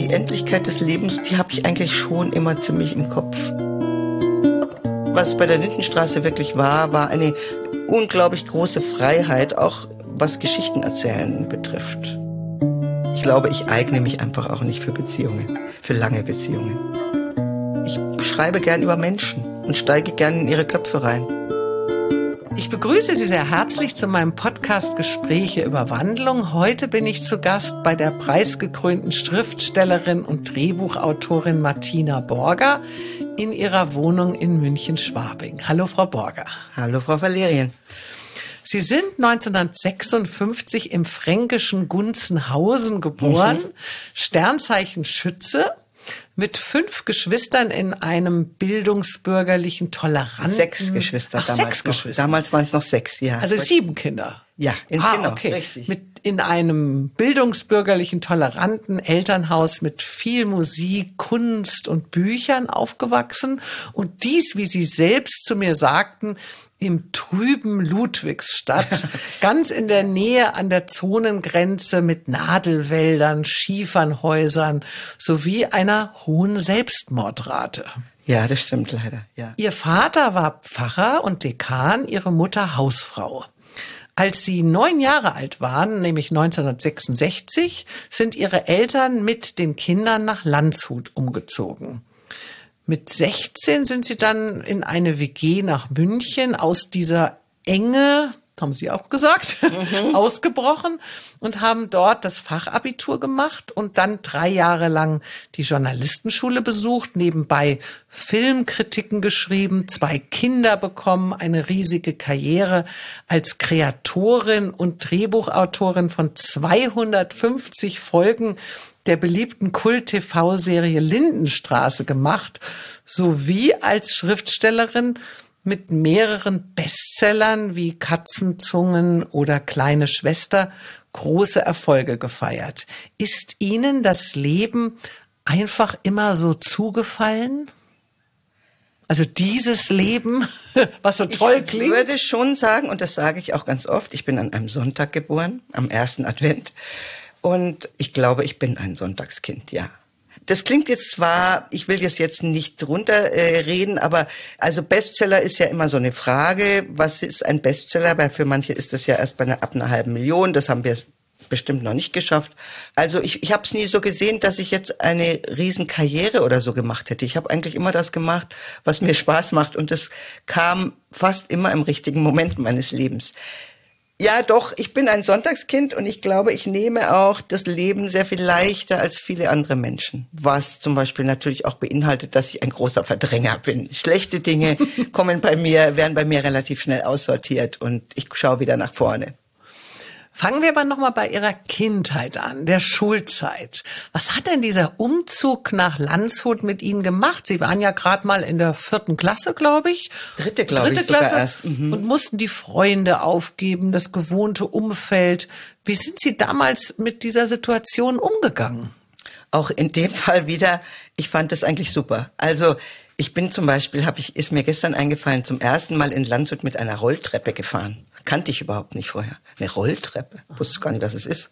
die Endlichkeit des Lebens, die habe ich eigentlich schon immer ziemlich im Kopf. Was bei der Lindenstraße wirklich war eine unglaublich große Freiheit, auch was Geschichten erzählen betrifft. Ich glaube, ich eigne mich einfach auch nicht für Beziehungen, für lange Beziehungen. Ich schreibe gern über Menschen und steige gern in ihre Köpfe rein. Ich begrüße Sie sehr herzlich zu meinem Podcast Gespräche über Wandlung. Heute bin ich zu Gast bei der preisgekrönten Schriftstellerin und Drehbuchautorin Martina Borger in ihrer Wohnung in München-Schwabing. Hallo, Frau Borger. Hallo, Frau Valerien. Sie sind 1956 im fränkischen Gunzenhausen geboren, Sternzeichen Schütze, mit 5 Geschwistern in einem bildungsbürgerlichen, toleranten... 6 Geschwister damals 6 Geschwister. Damals waren es noch 6, ja. Also 7 Kinder. Ja, genau, okay. Richtig. In einem bildungsbürgerlichen, toleranten Elternhaus mit viel Musik, Kunst und Büchern aufgewachsen. Und dies, wie Sie selbst zu mir sagten, im trüben Ludwigsstadt, ganz in der Nähe an der Zonengrenze mit Nadelwäldern, Schiefernhäusern sowie einer hohen Selbstmordrate. Ja, das stimmt leider, ja. Ihr Vater war Pfarrer und Dekan, ihre Mutter Hausfrau. Als sie 9 Jahre alt waren, nämlich 1966, sind ihre Eltern mit den Kindern nach Landshut umgezogen. Mit 16 sind sie dann in eine WG nach München aus dieser Enge, haben Sie auch gesagt, ausgebrochen und haben dort das Fachabitur gemacht und dann 3 Jahre lang die Journalistenschule besucht, nebenbei Filmkritiken geschrieben, 2 Kinder bekommen, eine riesige Karriere als Kreatorin und Drehbuchautorin von 250 Folgen der beliebten Kult-TV-Serie Lindenstraße gemacht, sowie als Schriftstellerin mit mehreren Bestsellern wie Katzenzungen oder Kleine Schwester große Erfolge gefeiert. Ist Ihnen das Leben einfach immer so zugefallen? Also dieses Leben, was so toll klingt? Ich würde schon sagen, und das sage ich auch ganz oft, ich bin an einem Sonntag geboren, am 1. Advent. Und ich glaube, ich bin ein Sonntagskind, ja. Das klingt jetzt zwar, ich will das jetzt nicht runterreden, aber also Bestseller ist ja immer so eine Frage. Was ist ein Bestseller? Weil für manche ist das ja erst ab einer halben Million. Das haben wir bestimmt noch nicht geschafft. Also ich habe es nie so gesehen, dass ich jetzt eine riesen Karriere oder so gemacht hätte. Ich habe eigentlich immer das gemacht, was mir Spaß macht. Und das kam fast immer im richtigen Moment meines Lebens. Ja, doch, ich bin ein Sonntagskind und ich glaube, ich nehme auch das Leben sehr viel leichter als viele andere Menschen. Was zum Beispiel natürlich auch beinhaltet, dass ich ein großer Verdränger bin. Schlechte Dinge werden bei mir relativ schnell aussortiert und ich schaue wieder nach vorne. Fangen wir aber nochmal bei Ihrer Kindheit an, der Schulzeit. Was hat denn dieser Umzug nach Landshut mit Ihnen gemacht? Sie waren ja gerade mal in der 4. Klasse, glaube ich. Dritte Klasse erst. Und mussten die Freunde aufgeben, das gewohnte Umfeld. Wie sind Sie damals mit dieser Situation umgegangen? Auch in dem Fall wieder, ich fand das eigentlich super. Also ich bin zum Beispiel, ist mir gestern eingefallen, zum ersten Mal in Landshut mit einer Rolltreppe gefahren. Kannte ich überhaupt nicht vorher. Eine Rolltreppe. Wusste gar nicht, was es ist.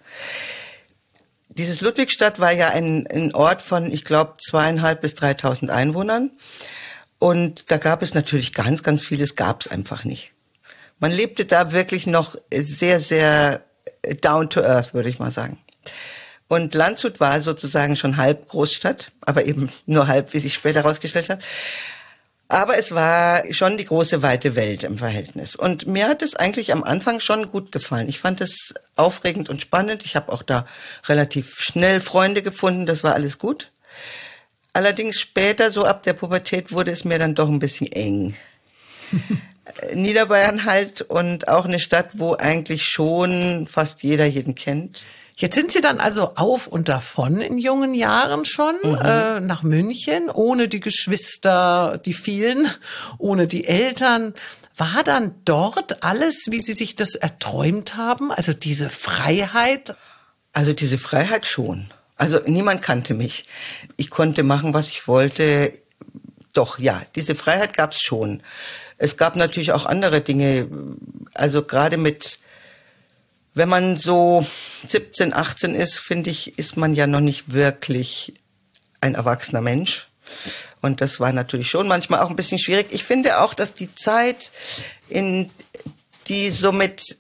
Dieses Ludwigstadt war ja ein Ort von, ich glaube, 2.500 bis 3.000 Einwohnern. Und da gab es natürlich ganz, ganz vieles, gab es einfach nicht. Man lebte da wirklich noch sehr, sehr down to earth, würde ich mal sagen. Und Landshut war sozusagen schon halb Großstadt, aber eben nur halb, wie sich später herausgestellt hat. Aber es war schon die große, weite Welt im Verhältnis. Und mir hat es eigentlich am Anfang schon gut gefallen. Ich fand es aufregend und spannend. Ich habe auch da relativ schnell Freunde gefunden. Das war alles gut. Allerdings später, so ab der Pubertät, wurde es mir dann doch ein bisschen eng. Niederbayern halt und auch eine Stadt, wo eigentlich schon fast jeder jeden kennt. Jetzt sind Sie dann also auf und davon in jungen Jahren schon nach München, ohne die Geschwister, die vielen, ohne die Eltern. War dann dort alles, wie Sie sich das erträumt haben? Also diese Freiheit? Also diese Freiheit schon. Also niemand kannte mich. Ich konnte machen, was ich wollte. Doch, ja, diese Freiheit gab's schon. Es gab natürlich auch andere Dinge. Also gerade wenn man so 17, 18 ist, finde ich, ist man ja noch nicht wirklich ein erwachsener Mensch. Und das war natürlich schon manchmal auch ein bisschen schwierig. Ich finde auch, dass die Zeit, die so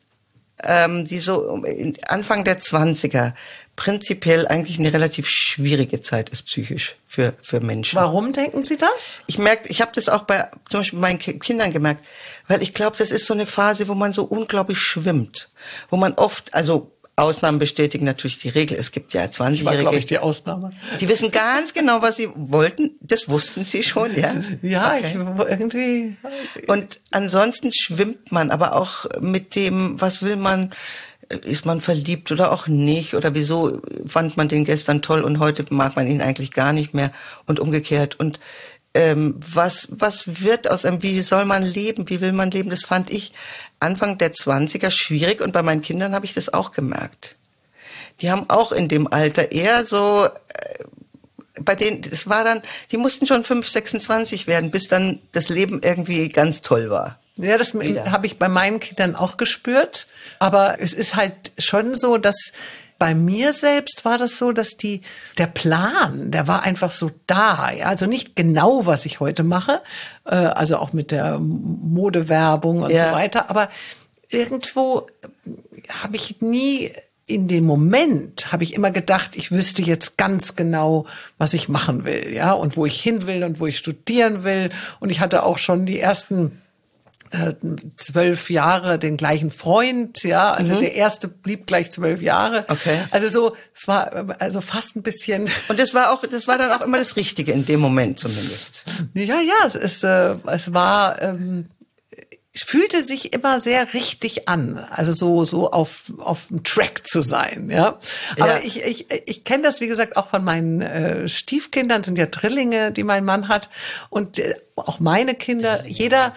Anfang der 20er prinzipiell eigentlich eine relativ schwierige Zeit ist psychisch für Menschen. Warum denken Sie das? Ich habe das auch zum Beispiel bei meinen Kindern gemerkt, weil ich glaube, das ist so eine Phase, wo man so unglaublich schwimmt, wo man oft, also Ausnahmen bestätigen natürlich die Regel. Es gibt ja 20-Jährige. Ich war, glaube ich, die Ausnahme. Die wissen ganz genau, was sie wollten. Das wussten sie schon, ja? Ja, okay. Irgendwie. Und ansonsten schwimmt man aber auch mit dem, was will man, ist man verliebt oder auch nicht? Oder wieso fand man den gestern toll und heute mag man ihn eigentlich gar nicht mehr und umgekehrt? Und was wird aus einem, wie soll man leben, wie will man leben? Das fand ich Anfang der 20er schwierig und bei meinen Kindern habe ich das auch gemerkt. Die haben auch in dem Alter eher so, bei denen, das war dann, die mussten schon 26 werden, bis dann das Leben irgendwie ganz toll war. Ja, das habe ich bei meinen Kindern auch gespürt. Aber es ist halt schon so, dass bei mir selbst war das so, dass der Plan, der war einfach so da. Ja? Also nicht genau, was ich heute mache, also auch mit der Modewerbung und so weiter. Aber irgendwo habe ich nie, in dem Moment habe ich immer gedacht, ich wüsste jetzt ganz genau, was ich machen will, ja, und wo ich hin will und wo ich studieren will. Und ich hatte auch schon die ersten 12 Jahre den gleichen Freund, ja, also der erste blieb gleich 12 Jahre. Okay. Also so, es war also fast ein bisschen. Und das war dann auch immer das Richtige in dem Moment zumindest. Ja, es war, es fühlte sich immer sehr richtig an, also so auf dem Track zu sein, ja. Aber ich kenne das, wie gesagt, auch von meinen Stiefkindern, sind ja Drillinge, die mein Mann hat, und auch meine Kinder, jeder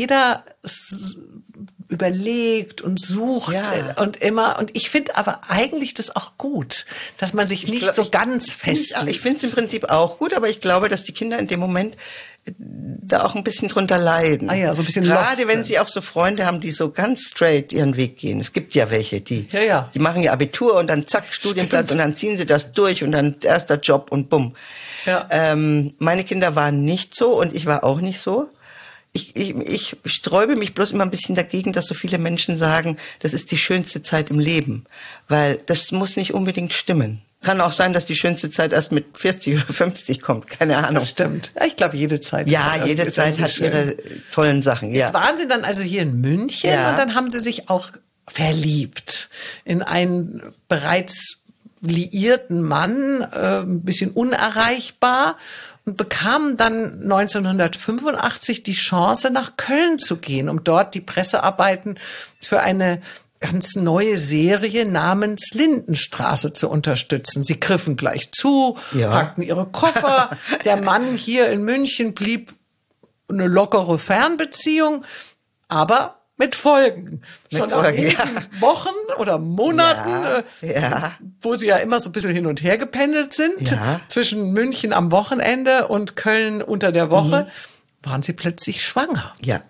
überlegt und sucht und ich finde aber eigentlich das auch gut, dass man sich nicht so ganz festlegt. Ich finde es im Prinzip auch gut, aber ich glaube, dass die Kinder in dem Moment da auch ein bisschen drunter leiden. Ah ja, so ein bisschen gerade wenn sie auch so Freunde haben, die so ganz straight ihren Weg gehen. Es gibt ja welche, die machen ihr Abitur und dann zack, Studienplatz und dann ziehen sie das durch und dann erster Job und bumm. Ja. Meine Kinder waren nicht so und ich war auch nicht so. Ich sträube mich bloß immer ein bisschen dagegen, dass so viele Menschen sagen, das ist die schönste Zeit im Leben. Weil das muss nicht unbedingt stimmen. Kann auch sein, dass die schönste Zeit erst mit 40 oder 50 kommt. Keine Ahnung. Das stimmt. Ja, ich glaube, jede Zeit. Ja, jede Zeit hat ihre tollen Sachen. Ja. Jetzt waren Sie dann also hier in München und dann haben Sie sich auch verliebt in einen bereits liierten Mann, ein bisschen unerreichbar, und bekamen dann 1985 die Chance, nach Köln zu gehen, um dort die Pressearbeiten für eine ganz neue Serie namens Lindenstraße zu unterstützen. Sie griffen gleich zu, packten ihre Koffer. Der Mann hier in München blieb eine lockere Fernbeziehung, aber mit Folgen. Schon nach wenigen Wochen oder Monaten, wo sie ja immer so ein bisschen hin und her gependelt sind, zwischen München am Wochenende und Köln unter der Woche, waren sie plötzlich schwanger. Ja.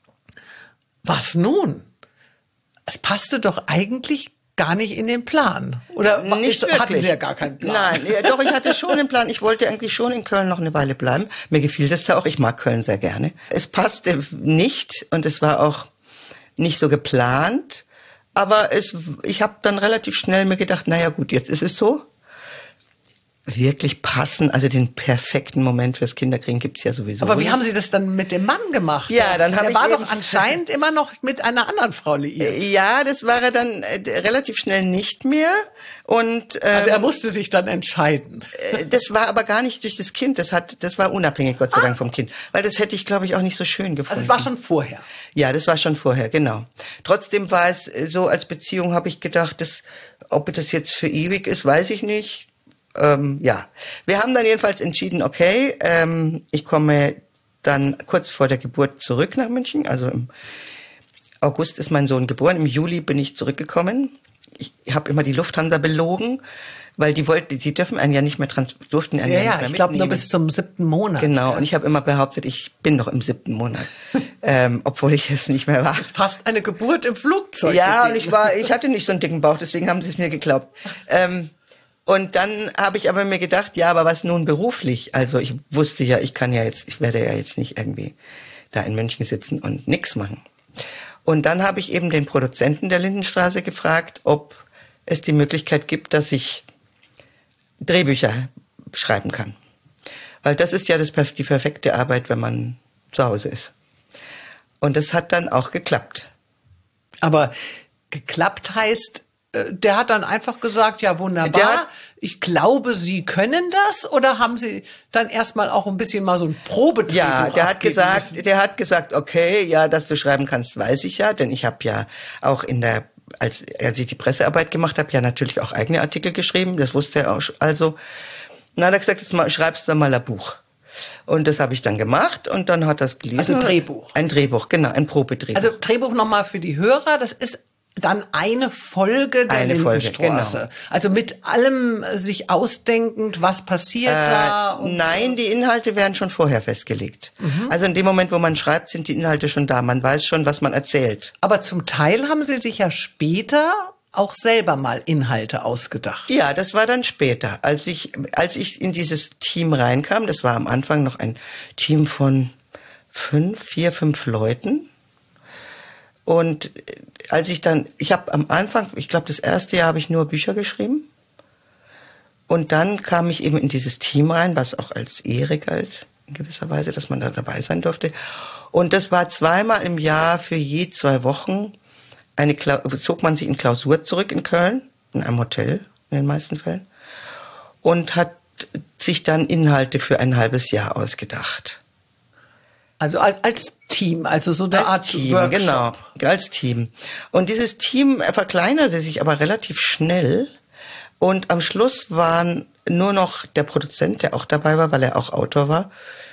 Was nun? Es passte doch eigentlich gar nicht in den Plan. Oder hatten Sie ja gar keinen Plan? Nein, doch, ich hatte schon einen Plan. Ich wollte eigentlich schon in Köln noch eine Weile bleiben. Mir gefiel das da auch. Ich mag Köln sehr gerne. Es passte nicht und es war auch nicht so geplant. Aber ich habe dann relativ schnell mir gedacht, naja gut, jetzt ist es so. Wirklich passen, also den perfekten Moment fürs Kinderkriegen gibt's ja sowieso. Aber wie haben Sie das dann mit dem Mann gemacht? Ja, dann habe ich war doch anscheinend immer noch mit einer anderen Frau liiert. Ja, das war er dann relativ schnell nicht mehr. Und also er musste sich dann entscheiden. Das war aber gar nicht durch das Kind. Das war unabhängig, Gott sei Dank, vom Kind, weil das hätte ich, glaube ich, auch nicht so schön gefunden. Also es war schon vorher. Ja, das war schon vorher, genau. Trotzdem war es so, als Beziehung habe ich gedacht, ob das jetzt für ewig ist, weiß ich nicht. Wir haben dann jedenfalls entschieden, okay, ich komme dann kurz vor der Geburt zurück nach München. Also im August ist mein Sohn geboren, im Juli bin ich zurückgekommen. Ich habe immer die Lufthansa belogen, weil die dürfen einen ja nicht mehr durften einen ja nicht mehr ich glaube nur bis zum 7. Monat. Genau, und ich habe immer behauptet, ich bin noch im 7. Monat, obwohl ich es nicht mehr war. Das ist fast eine Geburt im Flugzeug. Ja, und ich hatte nicht so einen dicken Bauch, deswegen haben sie es mir geglaubt. Und dann habe ich aber mir gedacht, ja, aber was nun beruflich? Also ich wusste ja, ich werde ja jetzt nicht irgendwie da in München sitzen und nichts machen. Und dann habe ich eben den Produzenten der Lindenstraße gefragt, ob es die Möglichkeit gibt, dass ich Drehbücher schreiben kann. Weil das ist ja die perfekte Arbeit, wenn man zu Hause ist. Und das hat dann auch geklappt. Aber geklappt heißt, der hat dann einfach gesagt, ja wunderbar, ich glaube, Sie können das, oder haben Sie dann erstmal auch ein bisschen mal so ein Probedrehbuch Ja, der hat gesagt, okay, ja, dass du schreiben kannst, weiß ich ja, denn ich habe ja auch als ich die Pressearbeit gemacht habe, ja natürlich auch eigene Artikel geschrieben, das wusste er auch. Also, na, hat er gesagt, jetzt schreibst du mal ein Buch. Und das habe ich dann gemacht und dann hat das gelesen. Also ein Drehbuch. Ein Drehbuch, genau, ein Probedrehbuch. Also Drehbuch nochmal für die Hörer, das ist dann eine Folge der Lindenstraße. Genau. Also mit allem sich ausdenkend, was passiert da? Nein, die Inhalte werden schon vorher festgelegt. Also in dem Moment, wo man schreibt, sind die Inhalte schon da. Man weiß schon, was man erzählt. Aber zum Teil haben Sie sich ja später auch selber mal Inhalte ausgedacht. Ja, das war dann später. Als ich in dieses Team reinkam, das war am Anfang noch ein Team von 5 Leuten. Und ich habe am Anfang, ich glaube, das erste Jahr habe ich nur Bücher geschrieben. Und dann kam ich eben in dieses Team rein, was auch als Ehre galt, in gewisser Weise, dass man da dabei sein durfte. Und das war 2-mal im Jahr für je 2 Wochen zog man sich in Klausur zurück in Köln, in einem Hotel in den meisten Fällen, und hat sich dann Inhalte für ein halbes Jahr ausgedacht. Also als Team, also so eine Art Team, Workshop. Genau, als Team. Und dieses Team verkleinerte sich aber relativ schnell. Und am Schluss waren nur noch der Produzent, der auch dabei war, weil er auch Autor war,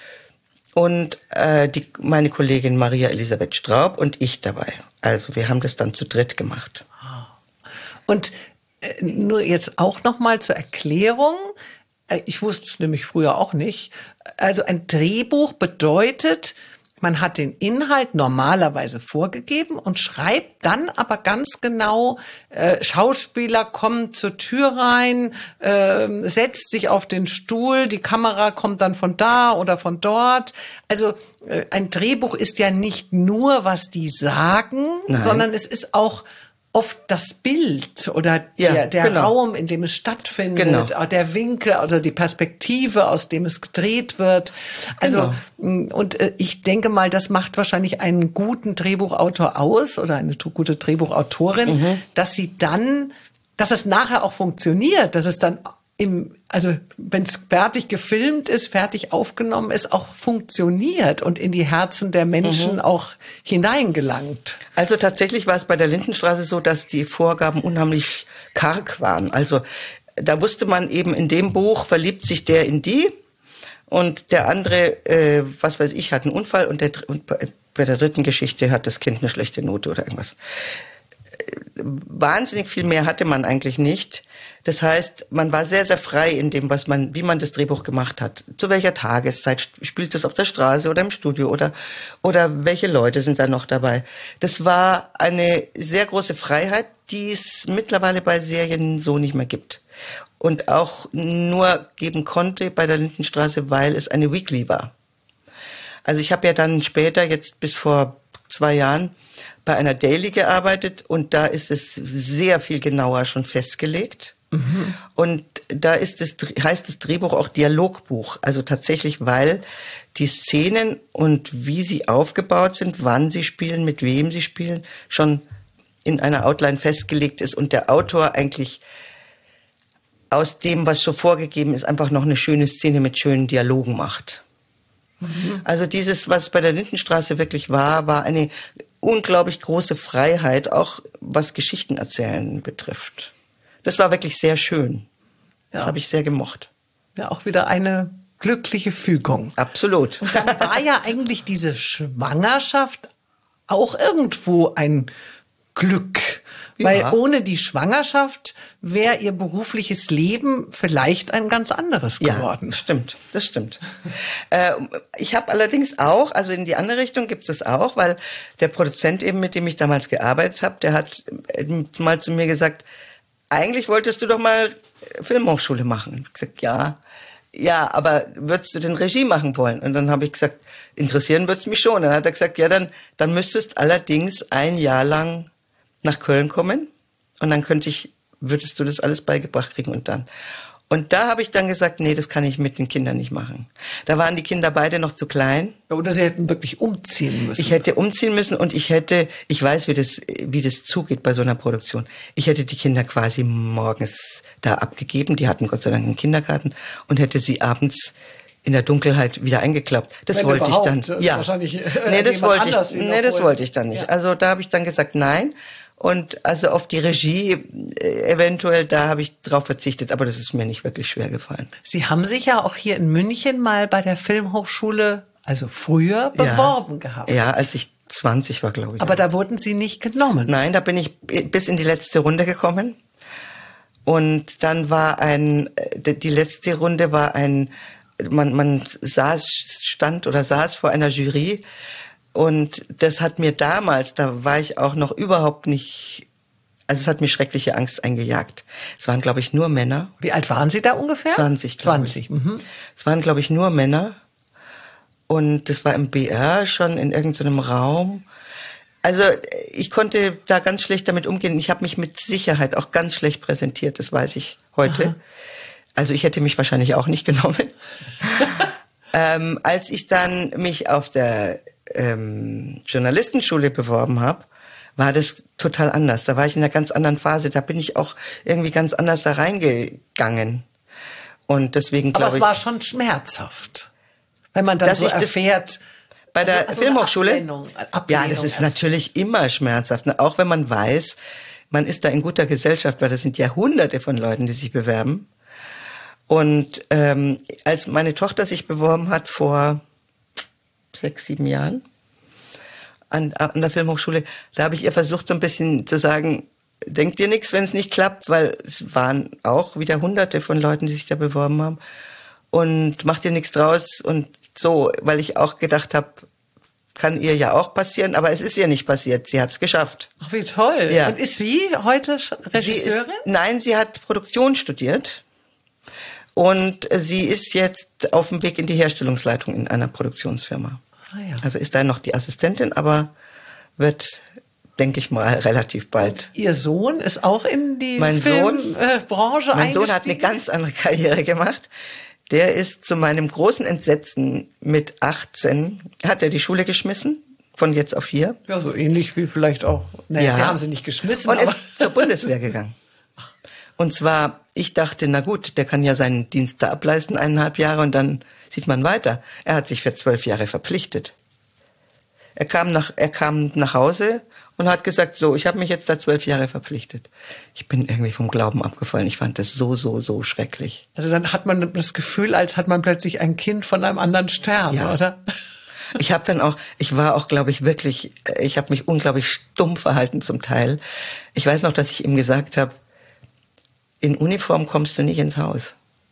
und meine Kollegin Maria Elisabeth Straub und ich dabei. Also wir haben das dann zu dritt gemacht. Und nur jetzt auch noch mal zur Erklärung. Ich wusste es nämlich früher auch nicht. Also ein Drehbuch bedeutet, man hat den Inhalt normalerweise vorgegeben und schreibt dann aber ganz genau, Schauspieler kommen zur Tür rein, setzt sich auf den Stuhl, die Kamera kommt dann von da oder von dort. Also ein Drehbuch ist ja nicht nur, was die sagen, Nein, sondern es ist auch oft das Bild oder der genau, Raum, in dem es stattfindet, genau, der Winkel, also die Perspektive, aus dem es gedreht wird. Also, genau, und ich denke mal, das macht wahrscheinlich einen guten Drehbuchautor aus oder eine gute Drehbuchautorin, dass es nachher auch funktioniert, dass es dann also wenn es fertig gefilmt ist, fertig aufgenommen ist, auch funktioniert und in die Herzen der Menschen auch hineingelangt. Also tatsächlich war es bei der Lindenstraße so, dass die Vorgaben unheimlich karg waren. Also da wusste man eben, in dem Buch verliebt sich der in die und der andere, was weiß ich, hat einen Unfall und bei der dritten Geschichte hat das Kind eine schlechte Note oder irgendwas. Wahnsinnig viel mehr hatte man eigentlich nicht. Das heißt, man war sehr, sehr frei in dem, wie man das Drehbuch gemacht hat. Zu welcher Tageszeit spielt es auf der Straße oder im Studio oder welche Leute sind da noch dabei? Das war eine sehr große Freiheit, die es mittlerweile bei Serien so nicht mehr gibt. Und auch nur geben konnte bei der Lindenstraße, weil es eine Weekly war. Also ich habe ja dann später, jetzt bis vor 2 Jahren, bei einer Daily gearbeitet und da ist es sehr viel genauer schon festgelegt. Und da heißt das Drehbuch auch Dialogbuch. Also tatsächlich, weil die Szenen und wie sie aufgebaut sind, wann sie spielen, mit wem sie spielen, schon in einer Outline festgelegt ist und der Autor eigentlich aus dem, was schon vorgegeben ist, einfach noch eine schöne Szene mit schönen Dialogen macht. Also dieses, was bei der Lindenstraße wirklich war eine unglaublich große Freiheit, auch was Geschichtenerzählen betrifft. Das war wirklich sehr schön. Das habe ich sehr gemocht. Ja, auch wieder eine glückliche Fügung. Absolut. Und dann war ja eigentlich diese Schwangerschaft auch irgendwo ein Glück. Ja. Weil ohne die Schwangerschaft wäre ihr berufliches Leben vielleicht ein ganz anderes geworden. Ja, das stimmt. Ich habe allerdings auch, also in die andere Richtung gibt es auch, weil der Produzent eben, mit dem ich damals gearbeitet habe, der hat mal zu mir gesagt, eigentlich wolltest du doch mal Filmhochschule machen. Ich gesagt, ja, aber würdest du denn Regie machen wollen? Und dann habe ich gesagt, interessieren würd's mich schon. Dann hat er gesagt, ja, dann müsstest allerdings 1 Jahr lang nach Köln kommen und dann würdest du das alles beigebracht kriegen und da habe ich dann gesagt, nee, das kann ich mit den Kindern nicht machen. Da waren die Kinder beide noch zu klein. Oder sie hätten wirklich umziehen müssen. Ich hätte umziehen müssen und ich weiß, wie das zugeht bei so einer Produktion. Ich hätte die Kinder quasi morgens da abgegeben. Die hatten Gott sei Dank einen Kindergarten und hätte sie abends in der Dunkelheit wieder eingeklappt. Das Wenn wollte ich dann. Ja. Das wollte ich dann nicht. Ja. Also da habe ich dann gesagt, nein. Und also auf die Regie eventuell, da habe ich drauf verzichtet, aber das ist mir nicht wirklich schwer gefallen. Sie haben sich ja auch hier in München mal bei der Filmhochschule, also früher, beworben gehabt. Ja, als ich 20 war, glaube ich. Aber da wurden Sie nicht genommen. Nein, da bin ich bis in die letzte Runde gekommen. Und dann war die letzte Runde war man saß vor einer Jury. Und das hat mir damals, da war ich auch noch überhaupt nicht, also es hat mir schreckliche Angst eingejagt. Es waren, glaube ich, nur Männer. Wie alt waren Sie da ungefähr? 20, glaube ich. 20. Mhm. Es waren, glaube ich, nur Männer. Und das war im BR schon in irgendeinem Raum. Also ich konnte da ganz schlecht damit umgehen. Ich habe mich mit Sicherheit auch ganz schlecht präsentiert, das weiß ich heute. Aha. Also ich hätte mich wahrscheinlich auch nicht genommen. Als ich dann mich auf der Journalistenschule beworben habe, war das total anders. Da war ich in einer ganz anderen Phase. Da bin ich auch irgendwie ganz anders da reingegangen. Und deswegen glaube ich... Aber es war schon schmerzhaft, wenn man dann so erfährt... Bei der Filmhochschule? Ablehnung. Ja, das ist natürlich immer schmerzhaft. Auch wenn man weiß, man ist da in guter Gesellschaft, weil das sind ja Hunderte von Leuten, die sich bewerben. Und als meine Tochter sich beworben hat vor 6, 7 Jahren an der Filmhochschule, da habe ich ihr versucht, so ein bisschen zu sagen, denkt dir nichts, wenn es nicht klappt, weil es waren auch wieder Hunderte von Leuten, die sich da beworben haben, und macht dir nichts draus und so, weil ich auch gedacht habe, kann ihr ja auch passieren, aber es ist ihr nicht passiert. Sie hat es geschafft. Ach, wie toll. Ja. Und ist sie heute Regisseurin? Nein, sie hat Produktion studiert. Und sie ist jetzt auf dem Weg in die Herstellungsleitung in einer Produktionsfirma. Ah, ja. Also ist da noch die Assistentin, aber wird, denke ich mal, relativ bald. Ihr Sohn ist auch in die Filmbranche eingestiegen? Mein Sohn hat eine ganz andere Karriere gemacht. Der ist zu meinem großen Entsetzen mit 18, hat er die Schule geschmissen, von jetzt auf hier. Ja, so ähnlich wie vielleicht auch, naja, Sie haben sie nicht geschmissen. Und ist zur Bundeswehr gegangen. Und zwar, ich dachte, na gut, der kann ja seinen Dienst da ableisten, 1,5 Jahre, und dann sieht man weiter. Er hat sich für 12 Jahre verpflichtet. Er kam nach Hause und hat gesagt, so, ich habe mich jetzt da 12 Jahre verpflichtet. Ich bin irgendwie vom Glauben abgefallen. Ich fand das so schrecklich. Also dann hat man das Gefühl, als hat man plötzlich ein Kind von einem anderen Stern, ja. Oder? Ich war auch, glaube ich, wirklich, ich habe mich unglaublich stumm verhalten zum Teil. Ich weiß noch, dass ich ihm gesagt habe, in Uniform kommst du nicht ins Haus.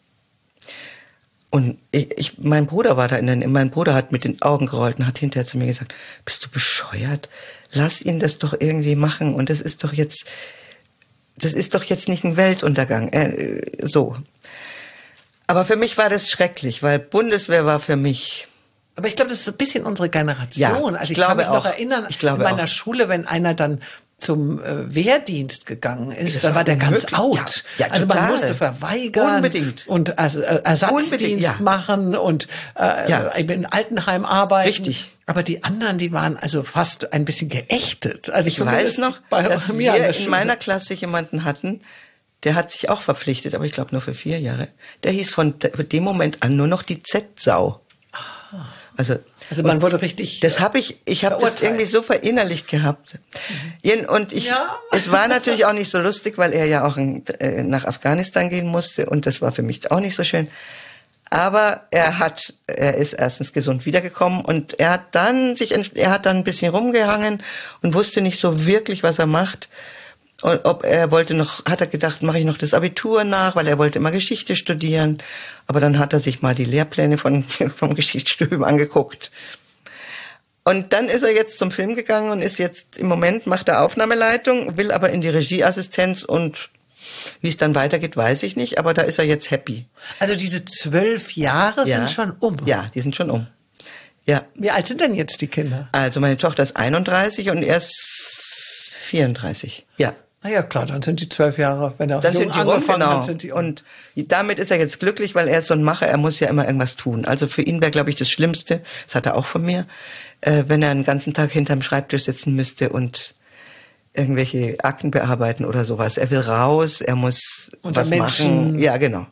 Und mein Bruder war da mein Bruder hat mit den Augen gerollt und hat hinterher zu mir gesagt, bist du bescheuert? Lass ihn das doch irgendwie machen, und das ist doch jetzt nicht ein Weltuntergang. So. Aber für mich war das schrecklich, weil Bundeswehr war für mich... Aber ich glaube, das ist ein bisschen unsere Generation. Ja, also ich kann mich noch erinnern, in meiner Schule, wenn einer dann zum Wehrdienst gegangen ist, da war der ganz out. Ja, also man musste verweigern. Unbedingt. Und also Ersatzdienst machen und in Altenheim arbeiten. Richtig. Aber die anderen, die waren also fast ein bisschen geächtet. Also ich weiß noch, dass wir in meiner Klasse jemanden hatten, der hat sich auch verpflichtet, aber ich glaube nur für 4 Jahre. Der hieß von dem Moment an nur noch die Z-Sau. Also man wurde richtig. Das habe ich habe das irgendwie so verinnerlicht gehabt. Und es war natürlich auch nicht so lustig, weil er ja auch nach Afghanistan gehen musste, und das war für mich auch nicht so schön. Aber er ist erstens gesund wiedergekommen, und er hat dann ein bisschen rumgehangen und wusste nicht so wirklich, was er macht. Und hat er gedacht, mache ich noch das Abitur nach, weil er wollte immer Geschichte studieren. Aber dann hat er sich mal die Lehrpläne vom Geschichtsstudium angeguckt. Und dann ist er jetzt zum Film gegangen und ist jetzt, im Moment macht er Aufnahmeleitung, will aber in die Regieassistenz und Wie es dann weitergeht, weiß ich nicht, aber da ist er jetzt happy. Also diese 12 Jahre sind schon um. Ja, die sind schon um. Ja. Wie alt sind denn jetzt die Kinder? Also meine Tochter ist 31 und er ist 34. Ja. Na ja, klar, dann sind die 12 Jahre, wenn er dann sind die rum, genau. hat, sind die um. Und damit ist er jetzt glücklich, weil er ist so ein Macher, er muss ja immer irgendwas tun. Also für ihn wäre, glaube ich, das Schlimmste, das hat er auch von mir, wenn er einen ganzen Tag hinterm Schreibtisch sitzen müsste und irgendwelche Akten bearbeiten oder sowas. Er will raus, er muss unter was Menschen machen. Ja, genau.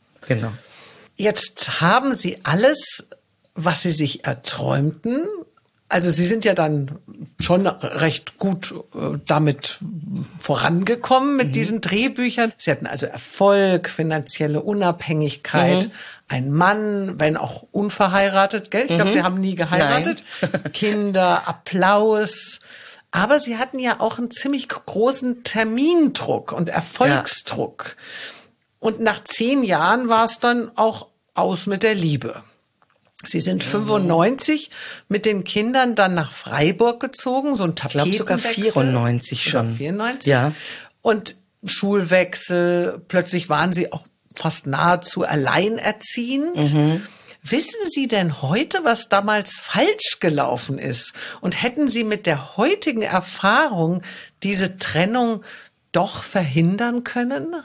Jetzt haben Sie alles, was Sie sich erträumten. Also Sie sind ja dann schon recht gut damit vorangekommen mit diesen Drehbüchern. Sie hatten also Erfolg, finanzielle Unabhängigkeit, ein Mann, wenn auch unverheiratet, gell? Ich glaube, Sie haben nie geheiratet. Nein. Kinder, Applaus. Aber Sie hatten ja auch einen ziemlich großen Termindruck und Erfolgsdruck. Ja. Und nach 10 Jahren war es dann auch aus mit der Liebe. Sie sind 95 mit den Kindern dann nach Freiburg gezogen, so ein Tapetenwechsel. Ich glaube sogar 94 schon. Oder 94? Ja. Und Schulwechsel, plötzlich waren Sie auch fast nahezu alleinerziehend. Wissen Sie denn heute, was damals falsch gelaufen ist? Und hätten Sie mit der heutigen Erfahrung diese Trennung doch verhindern können?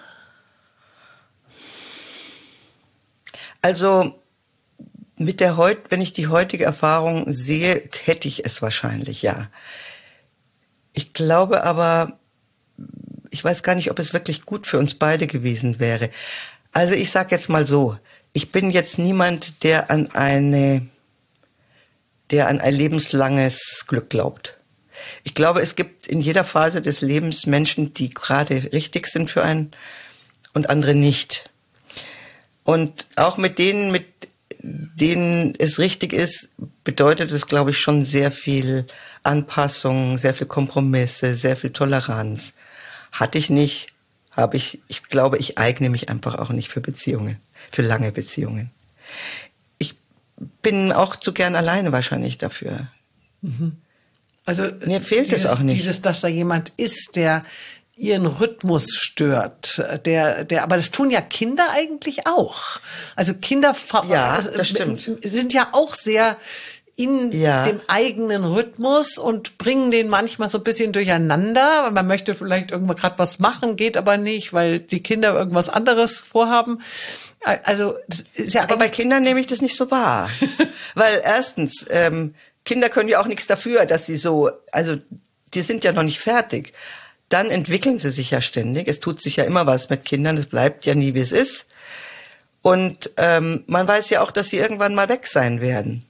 Also wenn ich die heutige Erfahrung sehe, hätte ich es wahrscheinlich, ja. Ich glaube aber, ich weiß gar nicht, ob es wirklich gut für uns beide gewesen wäre. Also ich sage jetzt mal so, ich bin jetzt niemand, der an ein lebenslanges Glück glaubt. Ich glaube, es gibt in jeder Phase des Lebens Menschen, die gerade richtig sind für einen und andere nicht. Und auch mit denen es richtig ist, bedeutet es, glaube ich, schon sehr viel Anpassung, sehr viel Kompromisse, sehr viel Toleranz. Hatte ich nicht, habe ich. Ich glaube, ich eigne mich einfach auch nicht für Beziehungen, für lange Beziehungen. Ich bin auch zu gern alleine wahrscheinlich dafür. Also mir fehlt es auch nicht. Dass da jemand ist, der ihren Rhythmus stört, aber das tun ja Kinder eigentlich auch. Also Kinder das stimmt. Sind ja auch sehr in dem eigenen Rhythmus und bringen den manchmal so ein bisschen durcheinander. Man möchte vielleicht irgendwann gerade was machen, geht aber nicht, weil die Kinder irgendwas anderes vorhaben. Also das ist ja. Aber bei Kindern nehme ich das nicht so wahr, weil erstens Kinder können ja auch nichts dafür, dass sie die sind ja noch nicht fertig. Dann entwickeln sie sich ja ständig. Es tut sich ja immer was mit Kindern. Es bleibt ja nie, wie es ist. Und man weiß ja auch, dass sie irgendwann mal weg sein werden.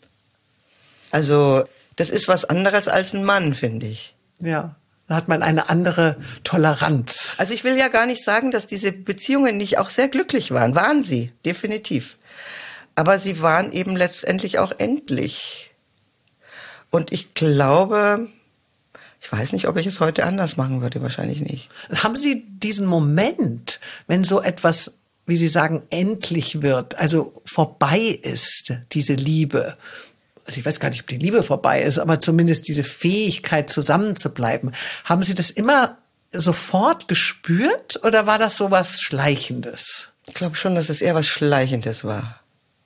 Also das ist was anderes als ein Mann, finde ich. Ja, da hat man eine andere Toleranz. Also ich will ja gar nicht sagen, dass diese Beziehungen nicht auch sehr glücklich waren. Waren sie, definitiv. Aber sie waren eben letztendlich auch endlich. Und ich glaube... Ich weiß nicht, ob ich es heute anders machen würde, wahrscheinlich nicht. Haben Sie diesen Moment, wenn so etwas, wie Sie sagen, endlich wird, also vorbei ist, diese Liebe? Also ich weiß gar nicht, ob die Liebe vorbei ist, aber zumindest diese Fähigkeit, zusammenzubleiben. Haben Sie das immer sofort gespürt oder war das so was Schleichendes? Ich glaube schon, dass es eher was Schleichendes war.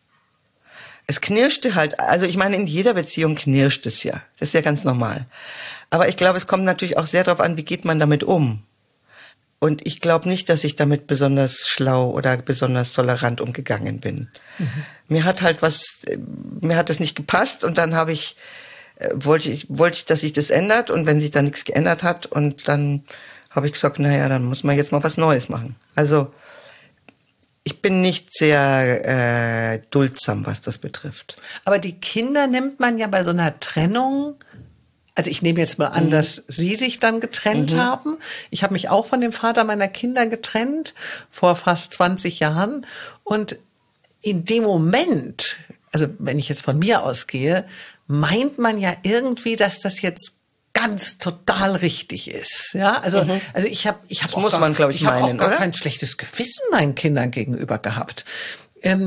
Es knirschte halt, also ich meine, in jeder Beziehung knirscht es ja. Das ist ja ganz normal. Aber ich glaube, es kommt natürlich auch sehr darauf an, wie geht man damit um. Und ich glaube nicht, dass ich damit besonders schlau oder besonders tolerant umgegangen bin. Mir hat das nicht gepasst und dann wollte ich, dass sich das ändert und wenn sich da nichts geändert hat und dann habe ich gesagt, naja, dann muss man jetzt mal was Neues machen. Also ich bin nicht sehr duldsam, was das betrifft. Aber die Kinder nimmt man ja bei so einer Trennung, also ich nehme jetzt mal an, dass Sie sich dann getrennt haben. Ich habe mich auch von dem Vater meiner Kinder getrennt, vor fast 20 Jahren. Und in dem Moment, also wenn ich jetzt von mir ausgehe, meint man ja irgendwie, dass das jetzt ganz total richtig ist. Ja, also ich habe auch gar kein schlechtes Gewissen meinen Kindern gegenüber gehabt.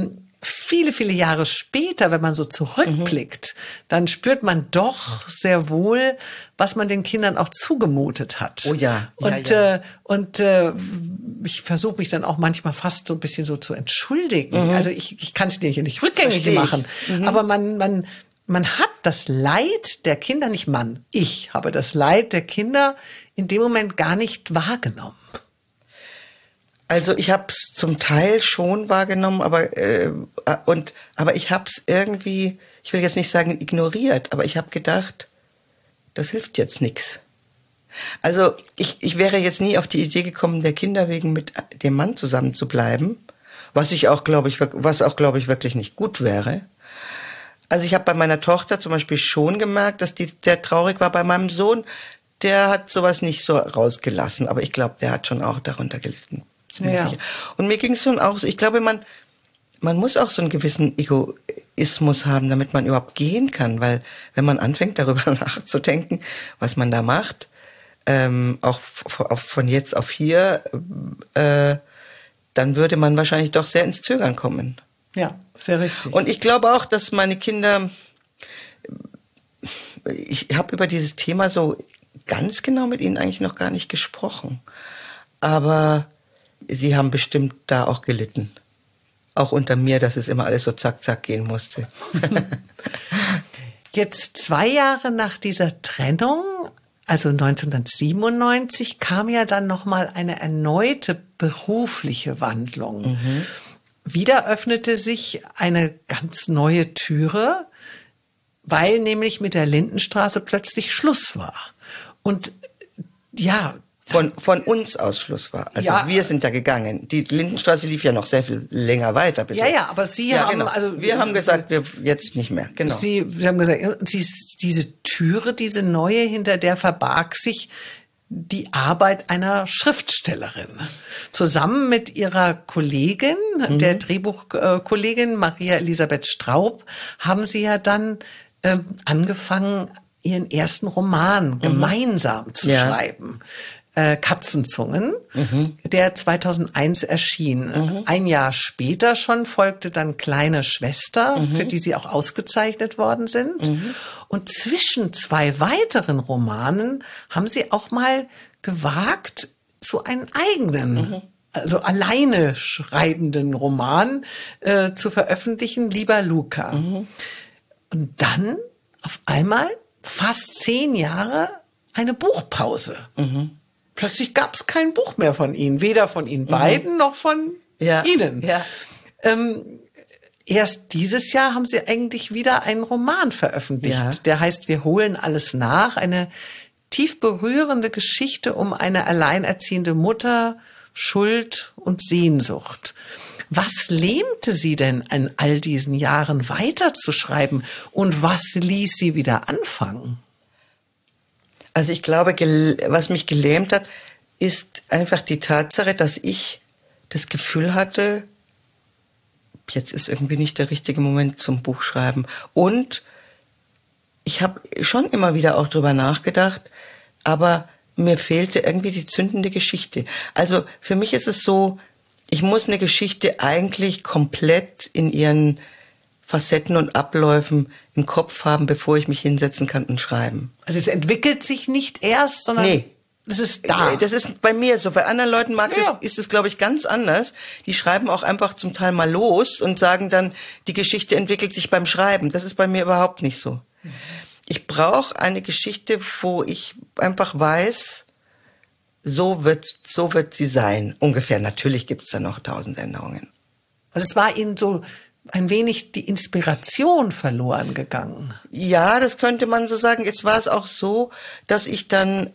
viele, viele Jahre später, wenn man so zurückblickt, dann spürt man doch sehr wohl, was man den Kindern auch zugemutet hat. Oh ja. Und ich versuche mich dann auch manchmal fast so ein bisschen so zu entschuldigen. Also ich kann es dir nicht rückgängig machen, aber man hat das Leid der Kinder, nicht Mann, ich habe das Leid der Kinder in dem Moment gar nicht wahrgenommen. Also ich habe es zum Teil schon wahrgenommen, aber ich habe es irgendwie, ich will jetzt nicht sagen ignoriert, aber ich habe gedacht, das hilft jetzt nichts. Also ich wäre jetzt nie auf die Idee gekommen, der Kinder wegen mit dem Mann zusammen zu bleiben, was auch glaube ich wirklich nicht gut wäre. Also ich habe bei meiner Tochter zum Beispiel schon gemerkt, dass die sehr traurig war. Bei meinem Sohn, der hat sowas nicht so rausgelassen, aber ich glaube, der hat schon auch darunter gelitten. Ja. Sicher. Und mir ging es schon auch so, ich glaube, man muss auch so einen gewissen Egoismus haben, damit man überhaupt gehen kann, weil wenn man anfängt, darüber nachzudenken, was man da macht, auch von jetzt auf hier, dann würde man wahrscheinlich doch sehr ins Zögern kommen. Ja, sehr richtig. Und ich glaube auch, dass meine Kinder, ich habe über dieses Thema so ganz genau mit ihnen eigentlich noch gar nicht gesprochen, aber sie haben bestimmt da auch gelitten. Auch unter mir, dass es immer alles so zack, zack gehen musste. Jetzt 2 Jahre nach dieser Trennung, also 1997, kam ja dann nochmal eine erneute berufliche Wandlung. Wieder öffnete sich eine ganz neue Türe, weil nämlich mit der Lindenstraße plötzlich Schluss war. Und ja, von uns aus Schluss war. Also ja, wir sind da gegangen. Die Lindenstraße lief ja noch sehr viel länger weiter. Ja, aber Sie haben... Genau. Also wir haben gesagt, wir jetzt nicht mehr. Genau. Sie haben gesagt, diese Türe, diese neue, hinter der verbarg sich die Arbeit einer Schriftstellerin. Zusammen mit ihrer Kollegin, der Drehbuchkollegin Maria Elisabeth Straub, haben Sie ja dann angefangen, Ihren ersten Roman gemeinsam zu schreiben. Katzenzungen, der 2001 erschien. Ein Jahr später schon folgte dann Kleine Schwester, für die Sie auch ausgezeichnet worden sind. Und zwischen 2 weiteren Romanen haben Sie auch mal gewagt, so einen eigenen, also alleine schreibenden Roman zu veröffentlichen, Lieber Luca. Und dann auf einmal fast 10 Jahre eine Buchpause. Plötzlich gab es kein Buch mehr von Ihnen, weder von Ihnen beiden noch von Ihnen. Ja. Erst dieses Jahr haben Sie eigentlich wieder einen Roman veröffentlicht, der heißt Wir holen alles nach, eine tief berührende Geschichte um eine alleinerziehende Mutter, Schuld und Sehnsucht. Was lähmte Sie denn in all diesen Jahren weiterzuschreiben und was ließ Sie wieder anfangen? Also ich glaube, was mich gelähmt hat, ist einfach die Tatsache, dass ich das Gefühl hatte, jetzt ist irgendwie nicht der richtige Moment zum Buchschreiben. Und ich habe schon immer wieder auch drüber nachgedacht, aber mir fehlte irgendwie die zündende Geschichte. Also für mich ist es so, ich muss eine Geschichte eigentlich komplett in ihren Facetten und Abläufen im Kopf haben, bevor ich mich hinsetzen kann und schreiben. Also es entwickelt sich nicht erst, sondern es ist da. Das ist bei mir so. Bei anderen Leuten ist es, glaube ich, ganz anders. Die schreiben auch einfach zum Teil mal los und sagen dann, die Geschichte entwickelt sich beim Schreiben. Das ist bei mir überhaupt nicht so. Ich brauche eine Geschichte, wo ich einfach weiß, so wird sie sein. Ungefähr. Natürlich gibt es da noch 1000 Änderungen. Also es war Ihnen so ein wenig die Inspiration verloren gegangen. Ja, das könnte man so sagen. Jetzt war es auch so, dass ich dann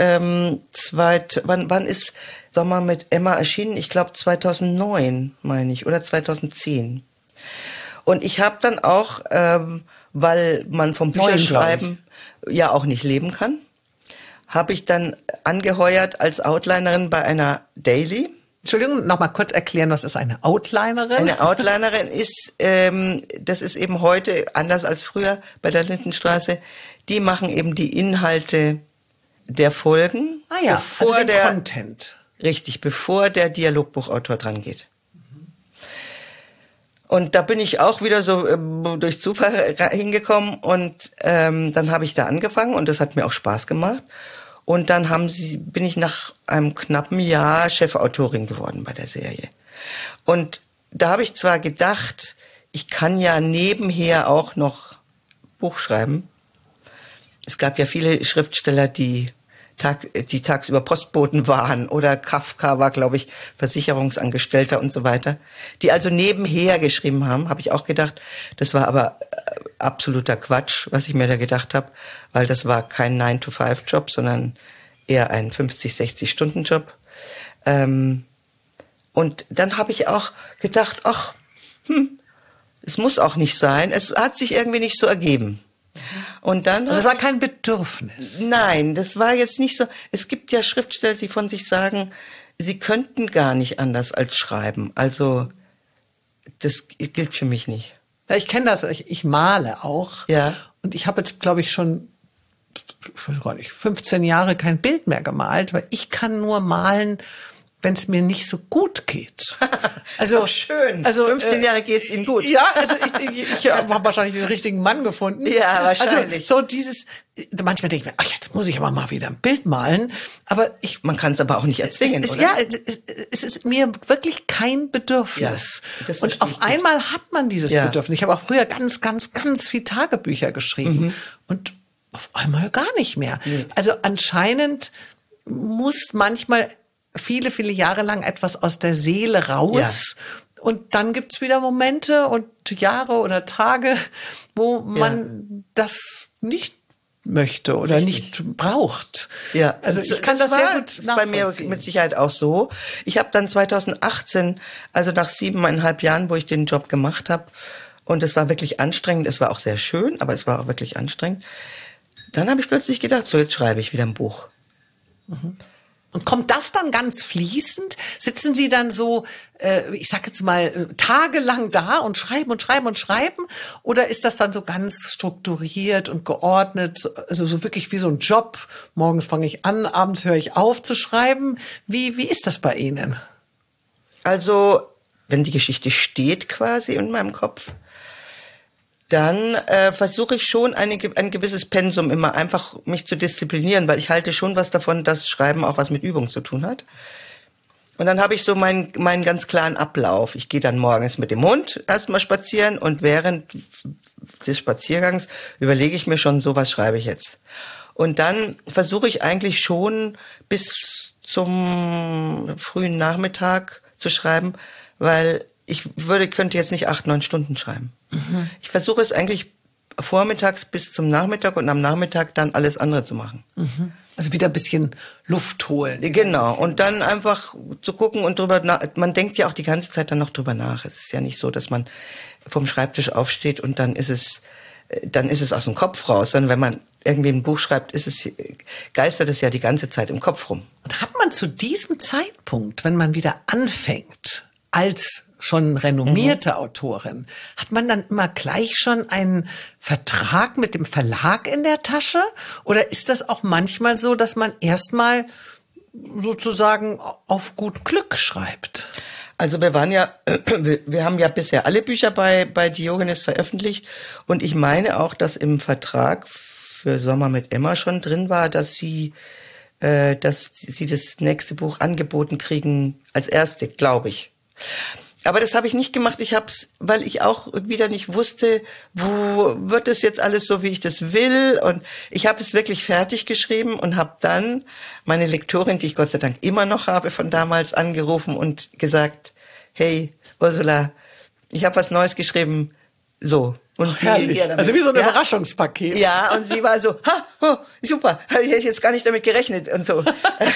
wann ist Sommer mit Emma erschienen? Ich glaube 2009, meine ich, oder 2010. Und ich habe dann auch, weil man vom Bücherschreiben ja auch nicht leben kann, habe ich dann angeheuert als Outlinerin bei einer Daily. Entschuldigung, noch mal kurz erklären, was ist eine Outlinerin? Eine Outlinerin ist, das ist eben heute anders als früher bei der Lindenstraße. Die machen eben die Inhalte der Folgen. Ah ja, also den Content. Richtig, bevor der Dialogbuchautor dran geht. Und da bin ich auch wieder so durch Zufall hingekommen und dann habe ich da angefangen und das hat mir auch Spaß gemacht. Und dann bin ich nach einem knappen Jahr Chefautorin geworden bei der Serie. Und da habe ich zwar gedacht, ich kann ja nebenher auch noch Buch schreiben. Es gab ja viele Schriftsteller, die tagsüber Postboten waren oder Kafka war, glaube ich, Versicherungsangestellter und so weiter, die also nebenher geschrieben haben, habe ich auch gedacht. Das war aber absoluter Quatsch, was ich mir da gedacht habe, weil das war kein 9-to-5-Job, sondern eher ein 50-60-Stunden-Job. Und dann habe ich auch gedacht, es muss auch nicht sein. Es hat sich irgendwie nicht so ergeben. Und dann also es war kein Bedürfnis. Nein, das war jetzt nicht so. Es gibt ja Schriftsteller, die von sich sagen, sie könnten gar nicht anders als schreiben. Also das gilt für mich nicht. Ja, ich kenne das. Ich male auch. Ja. Und ich habe jetzt, glaube ich, schon, ich weiß gar nicht, 15 Jahre kein Bild mehr gemalt, weil ich kann nur malen, wenn es mir nicht so gut geht. Also schön. Also 15 Jahre geht es Ihnen gut. Ja, also ich habe wahrscheinlich den richtigen Mann gefunden. Ja, wahrscheinlich. Also so dieses, manchmal denke ich mir, jetzt muss ich aber mal wieder ein Bild malen. Aber man kann es aber auch nicht erzwingen, oder? Ja, es ist mir wirklich kein Bedürfnis. Ja, und auf einmal hat man dieses Bedürfnis. Ich habe auch früher ganz, ganz, ganz viel Tagebücher geschrieben. Und auf einmal gar nicht mehr. Nee. Also anscheinend muss manchmal viele, viele Jahre lang etwas aus der Seele raus. Ja. Und dann gibt's wieder Momente und Jahre oder Tage, wo man das nicht möchte oder nicht braucht. Ja, also ich kann das sehr gut nachvollziehen. Bei mir mit Sicherheit auch so. Ich habe dann 2018, also nach 7,5 Jahren, wo ich den Job gemacht habe, und es war wirklich anstrengend, es war auch sehr schön, aber es war auch wirklich anstrengend, dann habe ich plötzlich gedacht, so jetzt schreibe ich wieder ein Buch. Und kommt das dann ganz fließend? Sitzen Sie dann so, ich sag jetzt mal, tagelang da und schreiben und schreiben und schreiben? Oder ist das dann so ganz strukturiert und geordnet, also so wirklich wie so ein Job? Morgens fange ich an, abends höre ich auf zu schreiben. Wie ist das bei Ihnen? Also, wenn die Geschichte steht quasi in meinem Kopf, dann versuche ich schon ein gewisses Pensum immer einfach mich zu disziplinieren, weil ich halte schon was davon, dass Schreiben auch was mit Übung zu tun hat. Und dann habe ich so meinen ganz klaren Ablauf. Ich gehe dann morgens mit dem Hund erstmal spazieren und während des Spaziergangs überlege ich mir schon, so was schreibe ich jetzt. Und dann versuche ich eigentlich schon bis zum frühen Nachmittag zu schreiben, weil ich könnte jetzt nicht 8-9 Stunden schreiben. Ich versuche es eigentlich vormittags bis zum Nachmittag und am Nachmittag dann alles andere zu machen. Also wieder ein bisschen Luft holen. Genau. Und dann einfach zu gucken und man denkt ja auch die ganze Zeit dann noch drüber nach. Es ist ja nicht so, dass man vom Schreibtisch aufsteht und dann ist es aus dem Kopf raus. Dann, wenn man irgendwie ein Buch schreibt, geistert es ja die ganze Zeit im Kopf rum. Und hat man zu diesem Zeitpunkt, wenn man wieder anfängt, als schon renommierte Autorin, hat man dann immer gleich schon einen Vertrag mit dem Verlag in der Tasche? Oder ist das auch manchmal so, dass man erstmal sozusagen auf gut Glück schreibt? Also wir haben ja bisher alle Bücher bei Diogenes veröffentlicht und ich meine auch, dass im Vertrag für Sommer mit Emma schon drin war, dass sie das nächste Buch angeboten kriegen als erste, glaube ich. Aber das habe ich nicht gemacht. Weil ich auch wieder nicht wusste, wo wird es jetzt alles so, wie ich das will. Und ich habe es wirklich fertig geschrieben und habe dann meine Lektorin, die ich Gott sei Dank immer noch habe von damals, angerufen und gesagt, hey Ursula, ich habe was Neues geschrieben, so. Und also wie so ein Überraschungspaket. Ja, und sie war so, super, habe ich jetzt gar nicht damit gerechnet und so.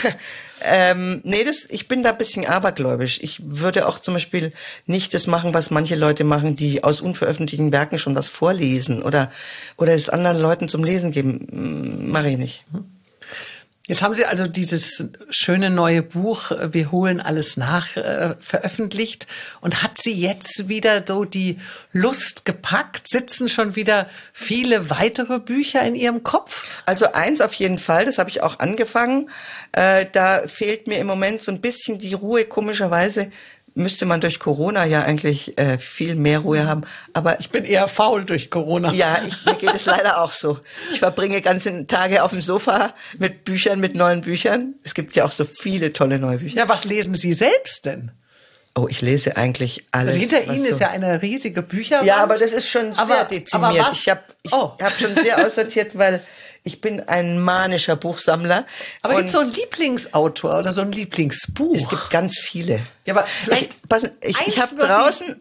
Ich bin da ein bisschen abergläubisch. Ich würde auch zum Beispiel nicht das machen, was manche Leute machen, die aus unveröffentlichten Werken schon was vorlesen oder es anderen Leuten zum Lesen geben. Mache ich nicht. Jetzt haben Sie also dieses schöne neue Buch Wir holen alles nach veröffentlicht und hat Sie jetzt wieder so die Lust gepackt? Sitzen schon wieder viele weitere Bücher in Ihrem Kopf? Also eins auf jeden Fall, das habe ich auch angefangen. Da fehlt mir im Moment so ein bisschen die Ruhe, komischerweise, müsste man durch Corona ja eigentlich viel mehr Ruhe haben. Aber ich bin eher faul durch Corona. Ja, mir geht es leider auch so. Ich verbringe ganze Tage auf dem Sofa mit Büchern, mit neuen Büchern. Es gibt ja auch so viele tolle neue Bücher. Ja, was lesen Sie selbst denn? Oh, ich lese eigentlich alles. Also hinter Ihnen ist ja eine riesige Bücherwand. Ja, aber das ist schon sehr dezimiert. Aber was? Ich hab schon sehr aussortiert, weil ich bin ein manischer Buchsammler. Aber gibt es so einen Lieblingsautor oder so ein Lieblingsbuch? Es gibt ganz viele. Ja, aber ich habe draußen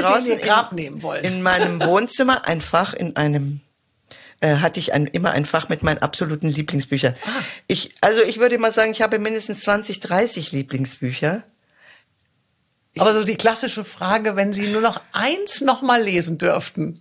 in meinem Wohnzimmer ein Fach hatte ich immer ein Fach mit meinen absoluten Lieblingsbüchern. Ich würde mal sagen, ich habe mindestens 20, 30 Lieblingsbücher. Aber so die klassische Frage, wenn Sie nur noch eins noch mal lesen dürften.